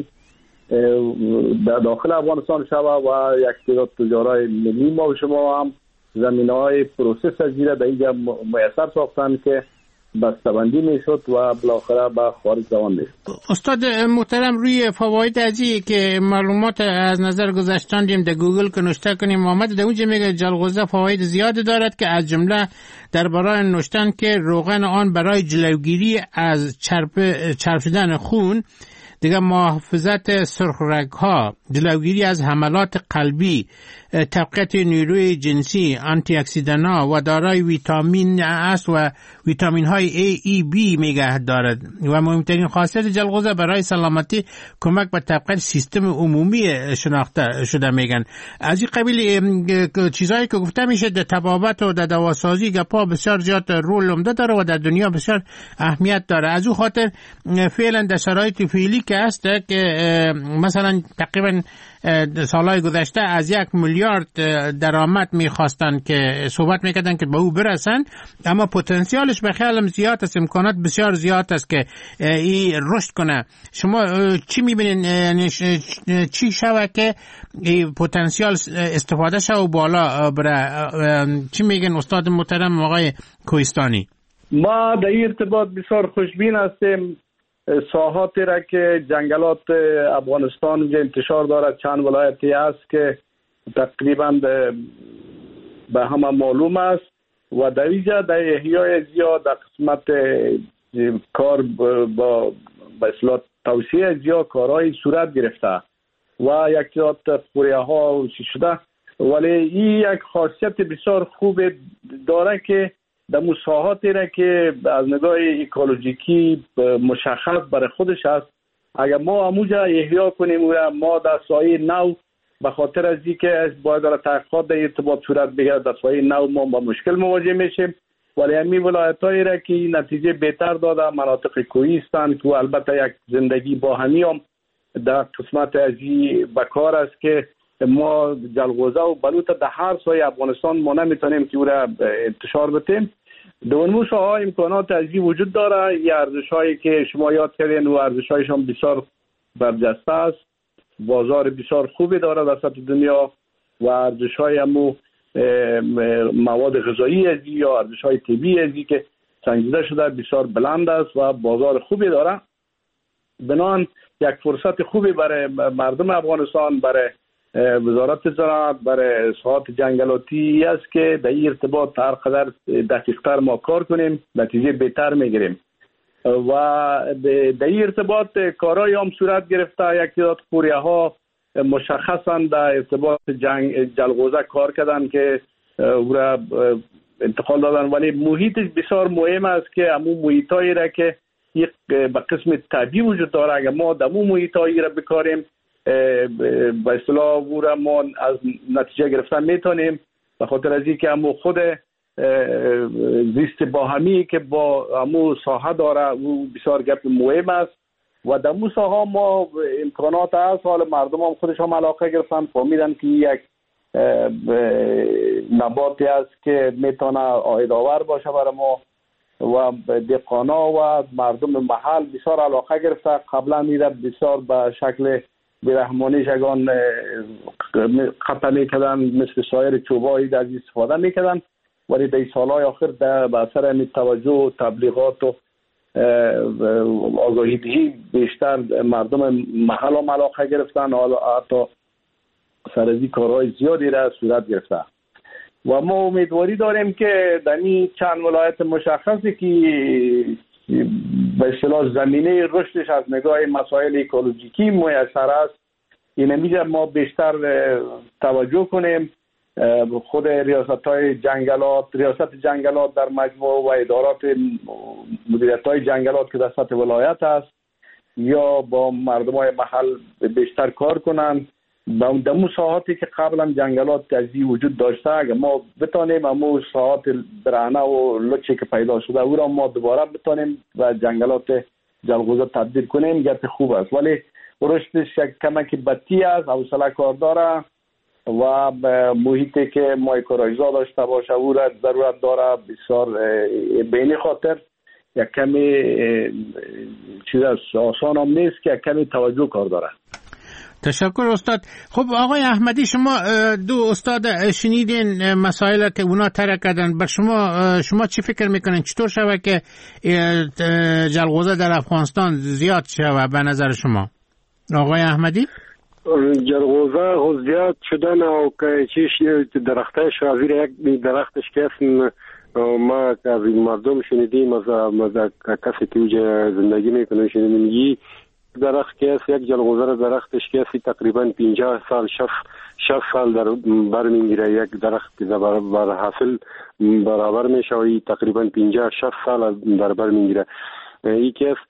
در داخل افغانستان شود و یک تعداد تجارای ملی ما و شما هم زمینه‌های پروسس از این در اینجا میسر ساختن که بسته‌بندی میشد و بالاخره به خارج روان میشد. استاد محترم روی فواید ازی که معلومات از نظر گذاشتیم در گوگل که نوشته کنیم آمد در اونجا میگه جلغوزه فواید زیاد دارد که از جمله در برای نوشتن که روغن آن برای جلوگیری از چرب شدن خون، دیگه محافظت سرخرگ‌ها، جلوگیری از حملات قلبی، تقویت نیروی جنسی، آنتی اکسیدن‌ها و دارای ویتامین A و ویتامین‌های A, E, B میگه دارد و مهمترین خاصیت جلغوزه برای سلامتی کمک به تقویت سیستم عمومی شناخته شده میگن. از این قبیل چیزایی که گفته میشه در طبابت و در دواسازی گپا بسیار زیاد رول عمده داره و در دنیا بسیار اهمیت داره. از او خاطر فعلا در شرایط فعلی که هست که مثلا تقریبا سالهای گذشته از 1 میلیارد درآمد میخواستن که صحبت میکردن که به او برسن، اما پتانسیالش به خیالم زیاد است، امکانات بسیار زیاد است که این رشد کنه. شما چی میبینین چی شوه که این پتانسیال استفاده شو و بالا بره؟ چی میگن استاد محترم آقای کوهستانی؟ ما در این ارتباط بسیار خوشبین هستیم. ساحاتی را که جنگلات افغانستان اینجا انتشار دارد چند ولایتی است که تقریبا به همه معلوم است و در اینجا در احیای زیاد در قسمت کار با اصلاح توسعه زیاد کارهای صورت گرفته و یک تعداد قریه ها شده، ولی این یک خاصیت بسیار خوب داره که در مساحاتی را که از نگاه اکولوژیکی مشخص برای خودش است، اگر ما همونجا احیا کنیم و ما در سایه نو به خاطر از اینکه باید در تحقیقات در ارتباط صورت بگیرد در سایه نو ما با مشکل مواجه میشیم، ولی همین ولایت‌هایی را که نتیجه بهتر داده مناطق کوهی هستند که البته یک زندگی با همی هم در قسمت از این بکار است که ما جلغوزه و بلوط در هر سایه افغانستان ما نمیتونیم که او را انتشار بدیم. دونموش ها امکانات ازی وجود داره. این ارزش هایی که شما یاد کردین و ارزش هایشان بسیار برجسته است، بازار بسیار خوبی داره در سطح دنیا و ارزش های همو مواد غذایی ازی یا ارزش های طبیعی ازی که سنجیده شده بسیار بلند است و بازار خوبی داره. بنابراین یک فرصت خوبی برای مردم افغانستان، برای وزارت زراعت، برای اصلاحات جنگلاتی است که در این ارتباط هر قدر دقیق‌تر ما کار کنیم نتیجه بهتر میگیریم و در این ارتباط کارهای هم صورت گرفته. یک تعداد قریه ها مشخصا در ارتباط جلغوزه کار کردن که او را انتقال دادن، ولی محیطش بسیار مهم است که همون محیطایی را که یک به قسم طبیعی وجود داره اگر ما در همون محیطایی را بکاریم به اصطلاح او را ما از نتیجه گرفتن میتونیم، به خاطر از اینکه همون خود زیست باهمی که با همون ساحه داره او بسیار گپ مهم است و در همون ساحه ما امکانات هست. حال مردم هم خودش هم علاقه گرفتن، فهمیدن که یک نباتی است که میتونه عایدآور باشه برای ما و دهقانا و مردم محل بسیار علاقه گرفته. قبلا میره بسیار به شکل برحمانی شگان قطع میکردن، مثل سایر چوبایی از استفاده میکردن، ولی در سالهای آخر به اثر توجه و تبلیغات و آگاهی دهی بیشتر مردم محل هم علاقه گرفتن، حتی سرازی کارهای زیادی را صورت گرفته و ما امیدواری داریم که در این چند ولایت مشخصی که به اصطلاح زمینه رشدش از نگاه مسائل اکولوژیکی میسر است، اینمیجا ما بیشتر توجه کنیم. خود ریاست جنگلات در مجموعه و ادارات مدیریت های جنگلات که در سطح ولایت است یا با مردم های محل بیشتر کار کنند. با اون ساحاتی که قبلا جنگلات تجزیه وجود داشته، اگر ما بتانیم امو ساحات برهنه و لچی که پیدا شده او را ما دوباره بتانیم و جنگلات جلغوزه تبدیل کنیم، گپ خوب است. ولی رشدش کمکی بطی است، حوصله کار داره و محیطی که مایکروایزا داشته باشه او را ضرورت داره. بسیار به این خاطر یک کمی چیز آسان هم نیست که یک کمی توجه کار داره. تشکر استاد. خب آقای احمدی، شما دو استاد شنیدین مسائل که اونا طرح کردن، بر شما چی فکر میکنین چطور شود که جلغوزه در افغانستان زیاد شود به نظر شما آقای احمدی؟ جلغوزه زیاد شدن او که چیش درختش وزیر یک درختش کسن ما از مردم شنیدیم، از کسی که اوجه زندگی میکنه شنیدیم درخت که است، یک جلغوزه درختش که است تقریبا 50 سال 60 سال در بر میگیره. یک درخت که بر حاصل برابر میشه و تقریبا 50 60 سال در بر میگیره. این که است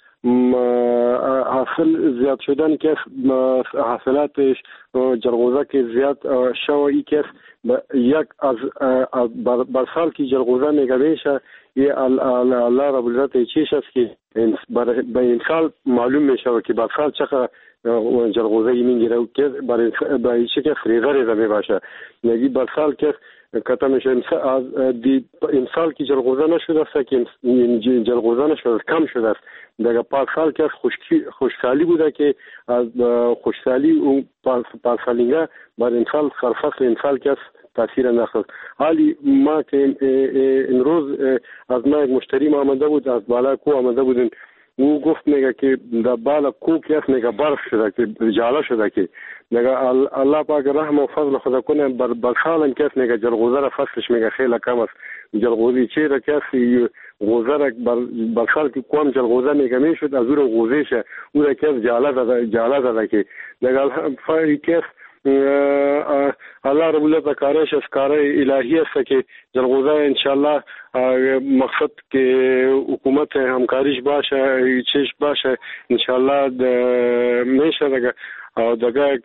حاصل زیاد شدن که حاصلاتش جلغوزه که زیاد شوی که یک از بر سال که جلغوزه میگه میشه یه الله رب العزت چیش است که به این سال معلوم میشه که بر سال چقدر جلغوزه میگیره و که برای چه که ریزه میباشه. یعنی بر سال که کتا میشه این سال که جلغوزه نشده است که جلغوزه نشده کم شده است. دیگه پارسال که خوشسالی بوده که از خوشسالی اون پارسالینگه بر این سال سرفصل این سال که تاثیر انداخت. حالی ما که این روز از ما یک مشتری آمده بود، از بالا کو آمده بودن، او گفت میگه که در بالا کو که است میگه برف شده که جاله شده که میگه الله پاک رحم و فضل خدا کنه بر سال که است میگه جلغوزه را فصلش میگه خیلی کم است. جلغوزی چی را که است غوزه را بر سال که کوم جلغوزه میگه میشد از او را غوزیشه او را که است جاله داده که میگه فایی که است الله رب العزت کارش از کار الهی است که جلغوزه انشالله مقصد که حکومت همکاریش باشه چیش باشه انشالله میشه دیگه. دیگه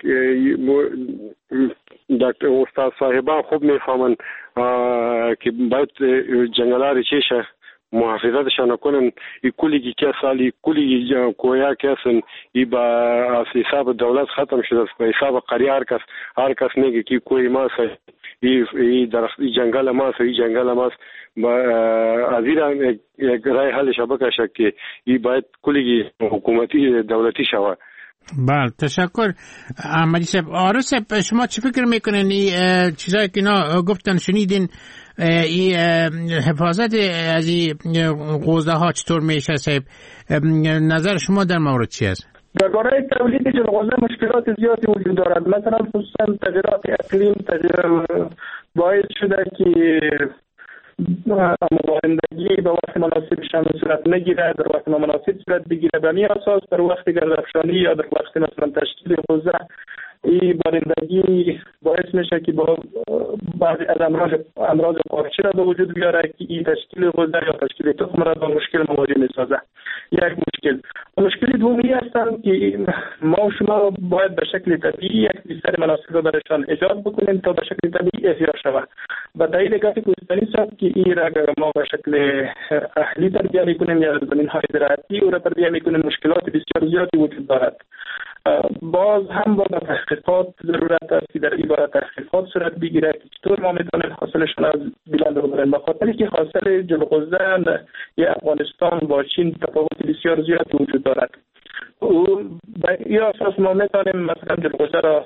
دکتر استاد صاحبان خوب میفهمن که باید جنگلار چیشه محافظتشان کنن. ای کلی که سالی کلی کویا کسن ای با از حساب دولت ختم شده است، به حساب قریه هر کس میگه که کوی ماست ای درخت ای جنگل ماست ای جنگل ماست با از ایران یک رای حل شبکه شد که ای باید کلی حکومتی دولتی شود. بله تشکر احمدی صاحب. آره صاحب شما چی فکر میکنین این چیزایی که اینا گفتن شنیدین این حفاظت از این غوزه ها چطور میشه صاحب؟ نظر شما در مورد چی است؟ درباره تولید جلغوزه مشکلات زیادی وجود دارد. مثلا خصوصا تغییرات اقلیم باعث شده که مبارندگی به وقت مناسبشان صورت نگیره، در وقت مناسب صورت بگیره. به می اساس در وقت گردافشانی یا در وقت مثلا تشکیل غوزه این بارندگی باعث میشه که با بعضی از امراض قارچی را به وجود بیاره که این تشکیل غوزه یا تشکیل تخم را با مشکل مواجه میسازه. یک مشکل دومی هستند که ما و شما باید به شکل طبیعی یک بیستر مناسب را برایشان ایجاد بکنیم تا به شکل طبیعی احیا شود. به دلیل گفتی گستانی است که این را اگر ما به شکل اهلی تربیه میکنیم یا زمین‌های زراعتی او را تربیه میکنیم مشکلات بسیار زیادی وجود دارد. باز هم با تحقیقات ضرورت است که در این باره تحقیقات صورت بگیره که چطور ما میتونیم حاصلشون از بلند ببریم. بخاطر که حاصل جلغوزه یا افغانستان با چین تفاوت بسیار زیادی وجود دارد. و به این اساس ما میتونیم مثلا جلغوزه را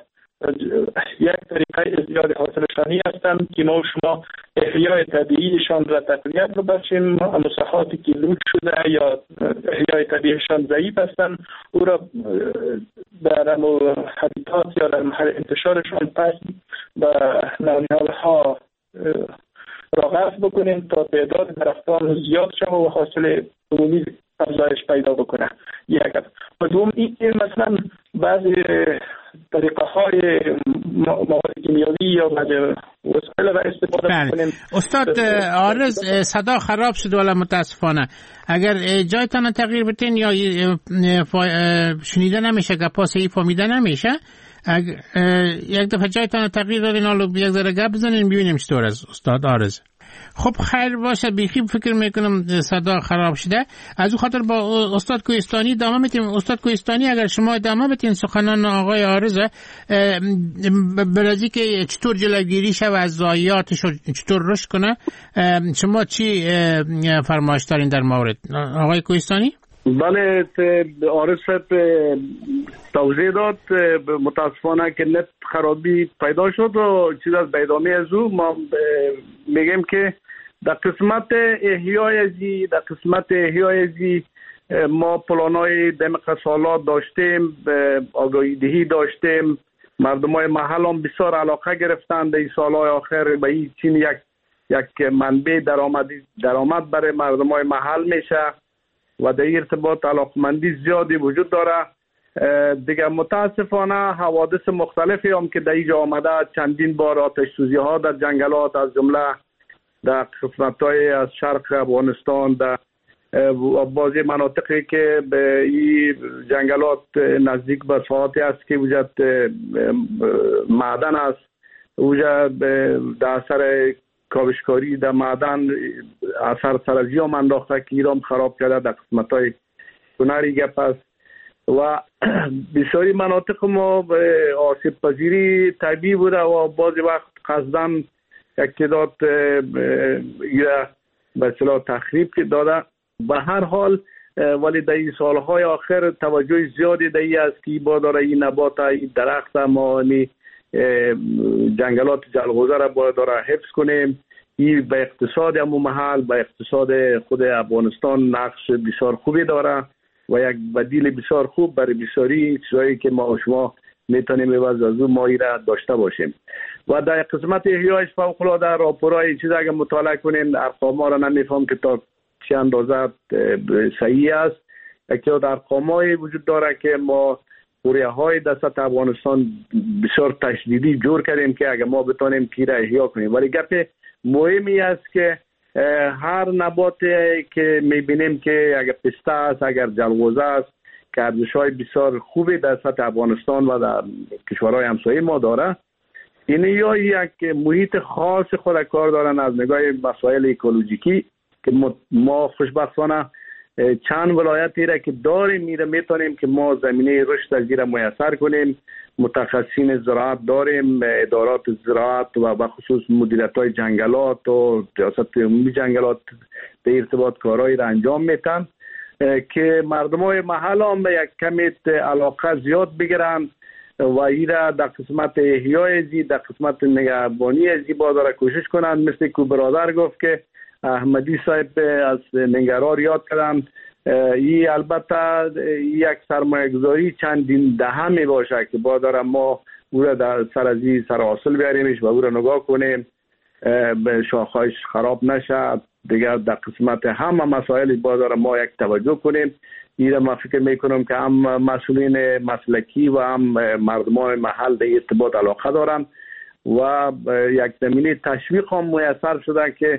یک طریقه زیاد حاصلشانی هستند که ما شما احیای طبیعیشان را تقویت ببخشیم. مساحاتی که لوت شده یا احیای طبیعیشان ضعیف هستند او را در حبیتات یا در محل انتشارشان پس به نونیال‌ها راغب بکنیم تا تعداد درختان زیاد شود و حاصل عمومی افزایش پیدا بکنه. یک و دوم این مثلا بعضی طریقه های مواد کیمیایی یا بعضی وسایل را استفاده کنیم. استاد عارض صدا خراب شد ولی متاسفانه اگر جایتان تغییر بتین یا شنیده نمیشه که پاسی فهمیده نمیشه، یک دفعه جایتان تغییر دادین حالا یک ذره گپ بزنین ببینیم چطور است استاد عارض. خب خیر باشه، بیخی فکر میکنم صدا خراب شده، از اون خاطر با استاد کوهستانی ادامه میتیم. استاد کوهستانی اگر شما ادامه بدین سخنان آقای عارض برازی که چطور جلوگیری شه و از ضایعاتش چطور رشد کنه، شما چی فرمایش دارین در مورد آقای کوهستانی؟ بله، عارض صاحب توضیح داد. متاسفانه که نت خرابی پیدا شد و چیز از بیدامی از او ما میگیم که در قسمت احیای ازی ما پلانای دمق سالات داشتیم، آگاهی دهی داشتیم، مردم های محل هم بسیار علاقه گرفتند در این سالهای آخر به این چین یک منبع درآمد برای مردم های محل میشه و در ارتباط علاقمندی زیادی وجود داره. دیگه متاسفانه حوادث مختلفی هم که در اینجا آمده، چندین بار آتش سوزی ها در جنگلات از جمله در قسمت‌های از شرق افغانستان، در بعضی مناطقی که به این جنگلات نزدیک به ساحاتی است که وجود معدن است، وجود در اثر کاوشکاری در معدن اثر سرازی هم انداخته که ایران خراب کرده در قسمت‌های کناری گپ است و بسیاری مناطق ما آسیب پذیری طبیعی بوده و بعضی وقت قصداً یک تعداد به اصطلاح تخریب داده. به هر حال ولی در این سالهای آخر توجه زیادی در این است که با داره این نبات این درخت ما جنگلات جلغوزه را باید داره حفظ کنیم. این به اقتصاد همون محل، به اقتصاد خود افغانستان نقش بسیار خوبی داره و یک بدیل بسیار خوب برای بسیاری چیزایی که ما و شما میتونیم از او مایی را داشته باشیم. و در قسمت احیایش فوق العاده راپورای چیز اگر مطالعه کنین ارقام ها را نمیفهم که تا چه اندازه صحیح است. یک ارقامایی وجود داره که ما قریه های در سطح افغانستان بسیار تشدیدی جور کردیم که اگر ما بتونیم کی را احیا کنیم. ولی گپ مهمی است که هر نباتی که میبینیم که اگر پسته است، اگر جلغوزه است که ارزش‌های بسیار خوبی در سطح افغانستان و در کشورهای همسایه ما داره، این یا یک محیط خاص خود کار دارن از نگاه مسائل اکولوژیکی که ما خوشبختانه چند ولایتی را که داریم میره میتونیم که ما زمینه رشد از را میسر کنیم. متخصصین زراعت داریم، ادارات زراعت و بخصوص مدیریت‌های جنگلات و ریاست عمومی جنگلات به ارتباط کارهایی را انجام میتن که مردمای محل هم به یک کمیت علاقه زیاد بگیرن و ایرا در قسمت احیای زی، در قسمت نگهبانی زی بازار کوشش کنن. مثل که برادر گفت که احمدی صاحب از ننگرهار یاد کردن، این البته یک سرمایه گذاری چندین دهه می باشه که بازار ما او را در سر از این سر حاصل بیاریمش و او را نگاه کنیم به شاخهایش خراب نشد. دیگر در قسمت همه مسائل بازار ما یک توجه کنیم. این ما فکر میکنم که هم مسئولین مسلکی و هم مردمان محل به ارتباط علاقه دارن و یک زمینه تشویق هم میسر شده که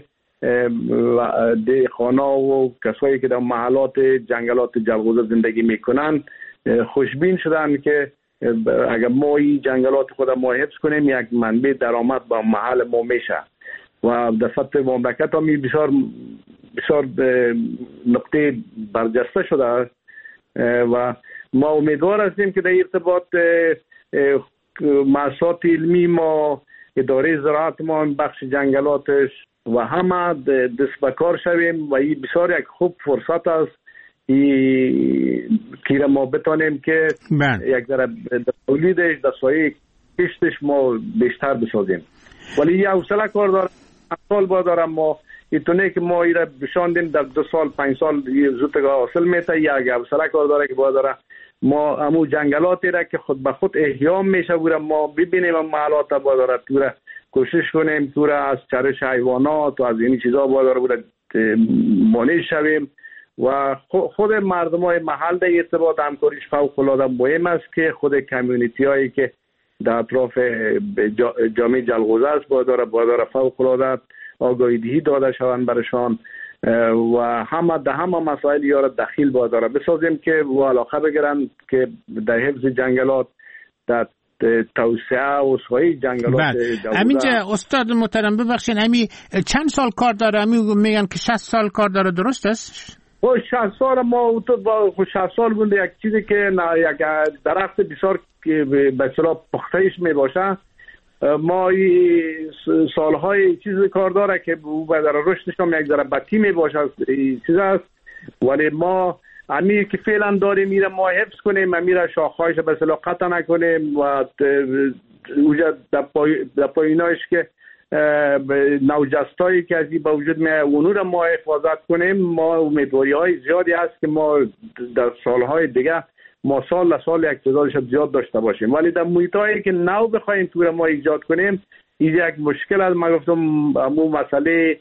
دهقانا و کسایی که در محلات جنگلات جلغوزه زندگی میکنن خوشبین شدن که اگر ما این جنگلات خود ما حفظ کنیم یک منبع درآمد با محل ما میشه و در سطح مملکت هم بسیار نقطه برجسته شده و ما امیدوار هستیم که در ارتباط مؤسسات علمی ما، اداره زراعت ما، بخش جنگلاتش و همه دست به کار شویم و این بسیار یک خوب فرصت است که ما بتانیم که یک ذره تولیدش در سایه کشتش ما بیشتر بسازیم. ولی یه حوصله کار داره، سال با دارم ما اینطوری که ما ایره بشاندیم در 2 سال 5 سال زودتگاه حاصل میته. یک حوصله کار داره که با داره ما همو جنگلاتی را که خود به خود احیا میشه بوده ما ببینیم اما حالات با داره توره کوشش کنیم توره از چرش حیوانات و از این چیزا با داره بوده مانع شویم و خود مردم های محل در ارتباط همکاریش فوق العاده مهم است که خود کمیونیتی هایی که در اطراف جامعه جلغوزه است با داره فوق العاده آگاهی دهی داده شوند برشان و همه مسائل یارا دخیل با داره بسازیم که و علاقه بگیرن که در حفظ جنگلات در توسعه و اصلاحی جنگلات. همینجا استاد محترم ببخشید همین چند سال کار داره؟ همین میگن که 60 سال کار داره، درست است؟ 60 سال ما تو با 60 سال بوده یک چیزی که یک درخت بسیار به اصطلاح پخته‌ایش می باشه ما سالهای چیز کار داره که در رشدش هم یک ذره بطی می باشه چیز است. ولی ما امیر که فعلا داریم میره ما حفظ کنیم، امیر شاخهایش به اصطلاح قطع نکنیم و اوجا در پایینایش که نوجستایی که از این با وجود میاد اونو را ما حفاظت کنیم. ما امیدواری های زیادی هست که ما در سالهای دیگه ما سال یک تعدادش زیاد داشته باشیم. ولی در محیطایی که نو بخوایم تو ما ایجاد کنیم این یک مشکل است. من گفتم همون مسئله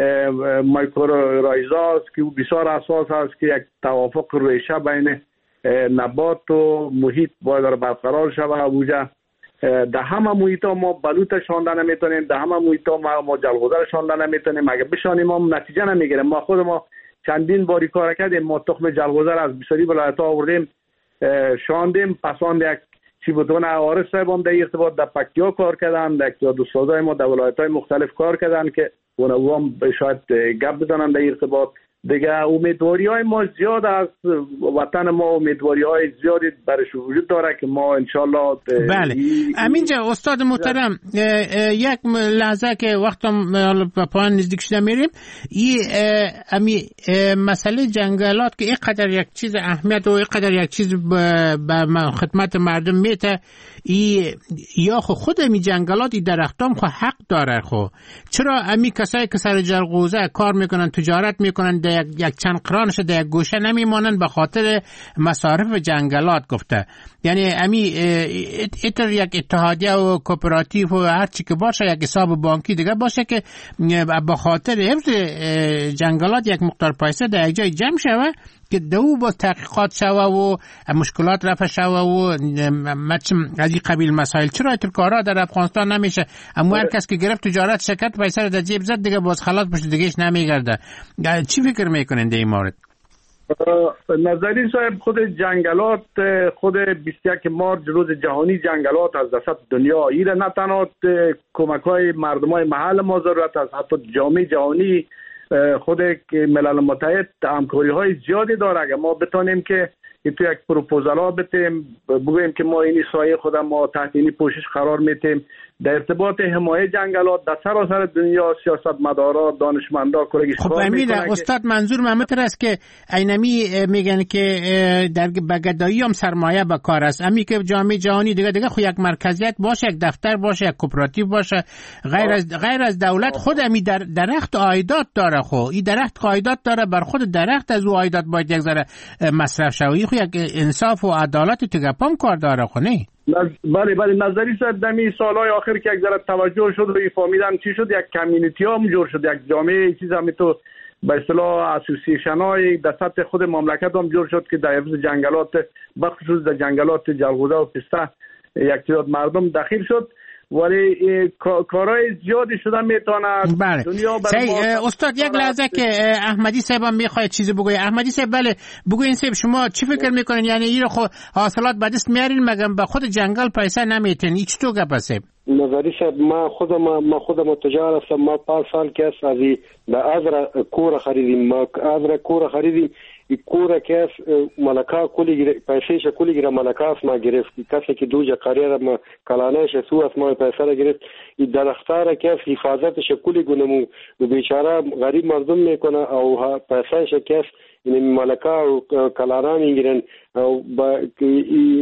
مایکرورایزا است که بسیار اساس است که یک توافق ریشه بین نبات و محیط باید برقرار شود. اوجا در همه محیطا ما بلوط شانده نمیتونیم، در همه محیطا ما جلغوزه شانده نمیتونیم. اگه بشانیم هم نتیجه نمیگیریم. ما خود ما چندین باری کار کردیم، ما تخم جلغوزه از بسیاری ولایت‌ها آوردیم شاندیم، پسان یک چی بودون عارض صاحبان در ارتباط در پکتیا کار کردن، در دوستازای ما در ولایت‌های مختلف کار کردن که اونها هم شاید گپ بزنن در ارتباط دیگه. امیدواری های ما زیاد از وطن ما، امیدواری های زیادی برش وجود داره که ما انشالله. بله همینجا استاد محترم یک لحظه که وقتم به پایان نزدیک شده میریم، این مسئله جنگلات که اینقدر یک چیز اهمیت و اینقدر یک چیز به خدمت مردم میته، یا خود امی جنگلات این درختام خو حق داره. خو چرا امی کسایی که سر جلغوزه کار میکنن تجارت میکنن در یک چند قرانش در یک گوشه نمیمانن به خاطر مصارف جنگلات گفته؟ یعنی امی ایتر یک اتحادیه و کوپراتیو و هر چی که باشه یک حساب بانکی دیگه باشه که به خاطر حفظ جنگلات یک مقدار پیسه در یک جای جمع شوه که دو با تحقیقات شوه و مشکلات رفع شوه و از این قبیل مسائل. چرا ایتر کارا در افغانستان نمیشه؟ اما هر کس که گرفت تجارت شرکت پیسه رو در جیب زد دیگه باز خلاص پشت دیگهش نمیگرده. چی فکر میکنین در این مورد؟ نظری صاحب خود جنگلات خود 21 مارچ روز جهانی جنگلات از دست دنیا ایره نه تنها کمک های مردم های محل ما ضرورت است، حتی جامعه جهانی خود ملل متحد همکاری های زیادی داره. اگر ما بتونیم که تو یک پروپوزال ها بتیم بگوییم که ما این سایه خودم ما تحت این پوشش قرار میتیم در ارتباط حمایت جنگلات در سراسر دنیا، سیاستمدارا، دانشمندا کارش خب امید استاد منظور محمد است که اینمی میگن که در بغدادی هم سرمایه به کار است. امی که جامعه جهانی دیگه خو یک مرکزیت باشه، یک دفتر باشه، یک کوپراتیو باشه، غیر از دولت خود امی درخت عایدات داره. خو این درخت عایدات داره، بر خود درخت از او عایدات باید یک ذره مصرف شوی. خو یک انصاف و عدالت تو گپام کار داره. خو نه بله نظری صاحب دمی سالهای آخر که یک ذره توجه شد و فهمیدم چی شد، یک کمیونیتی هم جور شد، یک جامعه چیز هم تو به اصطلاح اسوسییشن های در سطح خود مملکت هم جور شد که در حفظ جنگلات بخصوص در جنگلات جلغوزه و پسته یک تعداد مردم داخل شد. ولی کارهای زیادی شده میتونه دنیا استاد یک لحظه که احمدی صاحب هم میخواد چیزی بگوید. احمدی صاحب بله بگوین صاحب شما چی فکر میکنین؟ یعنی این خو حاصلات به دست میارین مگم به خود جنگل پیسه نمیتین؟ هیچ تو گپ است؟ نظری صاحب ما خودم تجار هستم. ما 5 سال که از ازر کور خریدیم. ما ازر کور خریدیم. کور که ملکا کلی پیسهش کلی گرا ملکا ما گرفت. کسی که دوجه قریه ما کلانش سو از ما پیسه گرفت. این درختار که حفاظتش کلی گونمو بیچاره غریب مردم میکنه او پیسهش که این ملکا و کلارا میگیرن او با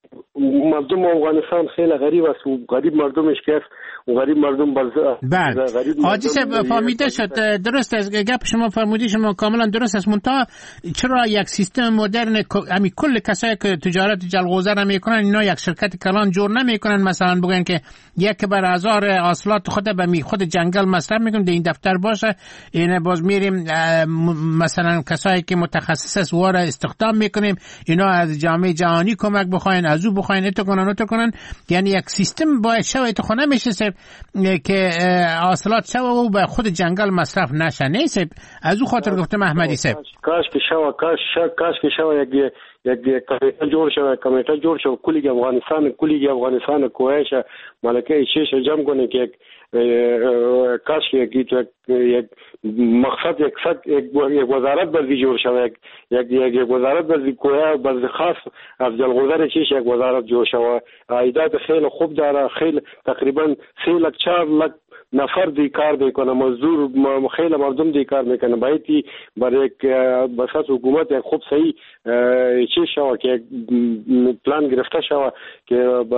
مردم افغانستان خیلی غریب است و غریب مردمش که است و غریب مردم بله حاجی صاحب فهمیده شد. درست است گپ شما فرمودی، شما کاملا درست است. منتها چرا یک سیستم مدرن همین کل کسایی که تجارت جلغوزه را میکنن اینا یک شرکت کلان جور نمیکنن؟ مثلا بگن که یک بر هزار حاصلات خود به خود جنگل مصرف میکنیم در این دفتر باشه، این باز میریم مثلا کسایی که متخصص است واره استخدام میکنیم، اینا از جامعه جهانی کمک بخواین، از او بخواین اتو کنن. یعنی یک سیستم باید شوه تو خونه میشه که حاصلات شوه و به خود جنگل مصرف نشه. نیست از او خاطر گفتم احمدی صاحب کاش که شوه یک کمیته جور شو کلی افغانستان کوهش ملکه شیش جمع کنه که کاش که یک مقصد یک وزارت بردی جور شوه، یک وزارت بردی کوه بردی خاص از جلغوزه چیش یک وزارت جور شوه. عایدات خیلی خوب داره، خیلی تقریبا 3 لک 4 لک نفر دی کار میکنه، مزدور خیلی مردم دی کار میکنه. باید برای یک بساط حکومت یک خوب صحیح چیز شوه که پلان گرفته شوه که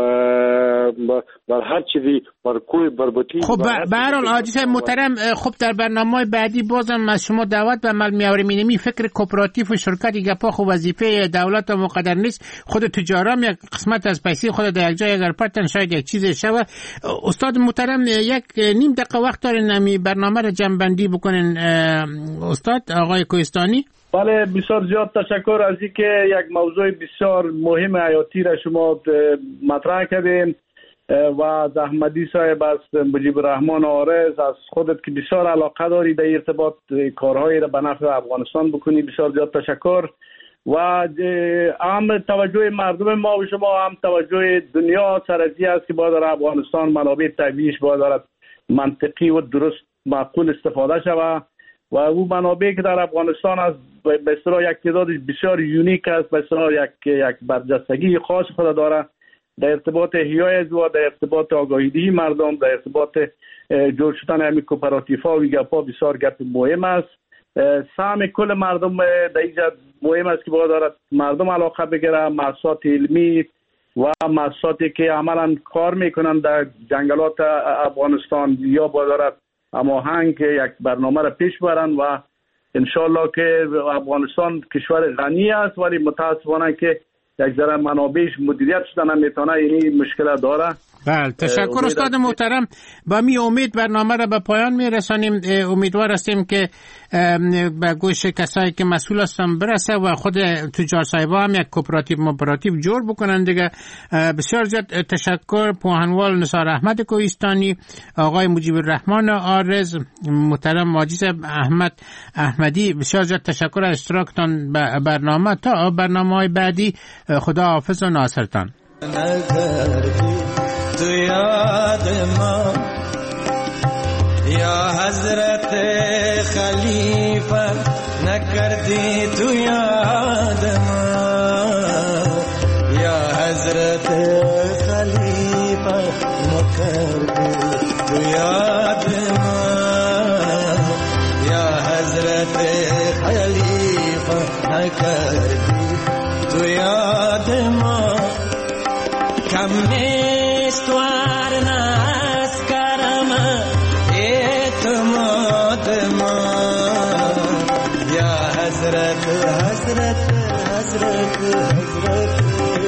بر هر چیزی بر کوی بربطی. خب به هر حال حاجی صاحب محترم، خب در برنامه بعدی بازم از شما دعوت به عمل می‌آوریم. اینمی فکر کوپراتیو و شرکتی گپا خو وظیفه دولت و مقدر نیست، خود تجارام یک قسمت از پیسه خود در یک جای اگر پرتن شاید یک چیز شوه. استاد محترم یک نیم دقیقه وقت دارین نمی برنامه رو جمع‌بندی بکنین استاد آقای کوهستانی؟ بله بسیار زیاد تشکر از اینکه یک موضوع بسیار مهم حیاتی را شما مطرح کردین و از احمدی صاحب، از مجیب الرحمن عارض، از خودت که بسیار علاقه داری در ارتباط کارهایی را به نفع افغانستان بکنی، بسیار زیاد تشکر. و هم توجه مردم ما و شما هم توجه دنیا سرازی است که باید در افغانستان منابع طبیعیش باید دارد منطقی و درست معقول استفاده شود و او منابعی که در افغانستان از به اصطلاح یک تعدادش بسیار یونیک است، به اصطلاح یک برجستگی خاص خود داره در ارتباط احیای و در ارتباط آگاهیدهی مردم، در ارتباط جور شدن همین کوپراتیوها و گپا بسیار گپ مهم است. سهم کل مردم در اینجا مهم است که باید دارد مردم علاقه بگیره، مؤسسات علمی و مؤسساتی که عملا کار میکنن در جنگلات افغانستان یا باید دارد هماهنگ یک برنامه را پیش برن و انشالله که افغانستان کشور غنی است ولی متاسفانه که یک ذره منابعش مدیریت شدن نمیتونه، یعنی مشکل داره. بله تشکر استاد محترم. با می امید برنامه را به پایان میرسانیم. امیدوار هستیم که به گوش کسایی که مسئول هستن برسه و خود تجار صاحبا هم یک کوپراتیو جور بکنن دیگه. بسیار زیاد تشکر پوهنوال نثار احمد کوهستانی، آقای مجیب الرحمن عارض، محترم حاجی صاحب احمد احمدی، بسیار زیاد تشکر از اشتراکتان به برنامه. تا برنامه‌های بعدی خدا حافظ و ناصرتان. تو یاد ما یا حضرت خلیفہ نکردی، تو یاد ما یا حضرت خلیفہ نکردی، تو یاد ما یا حضرت خلیفہ نکردی، تو یاد ما کم استوار ناس کرم اعتماد ما یا حضرت حضرت حضرت حضرت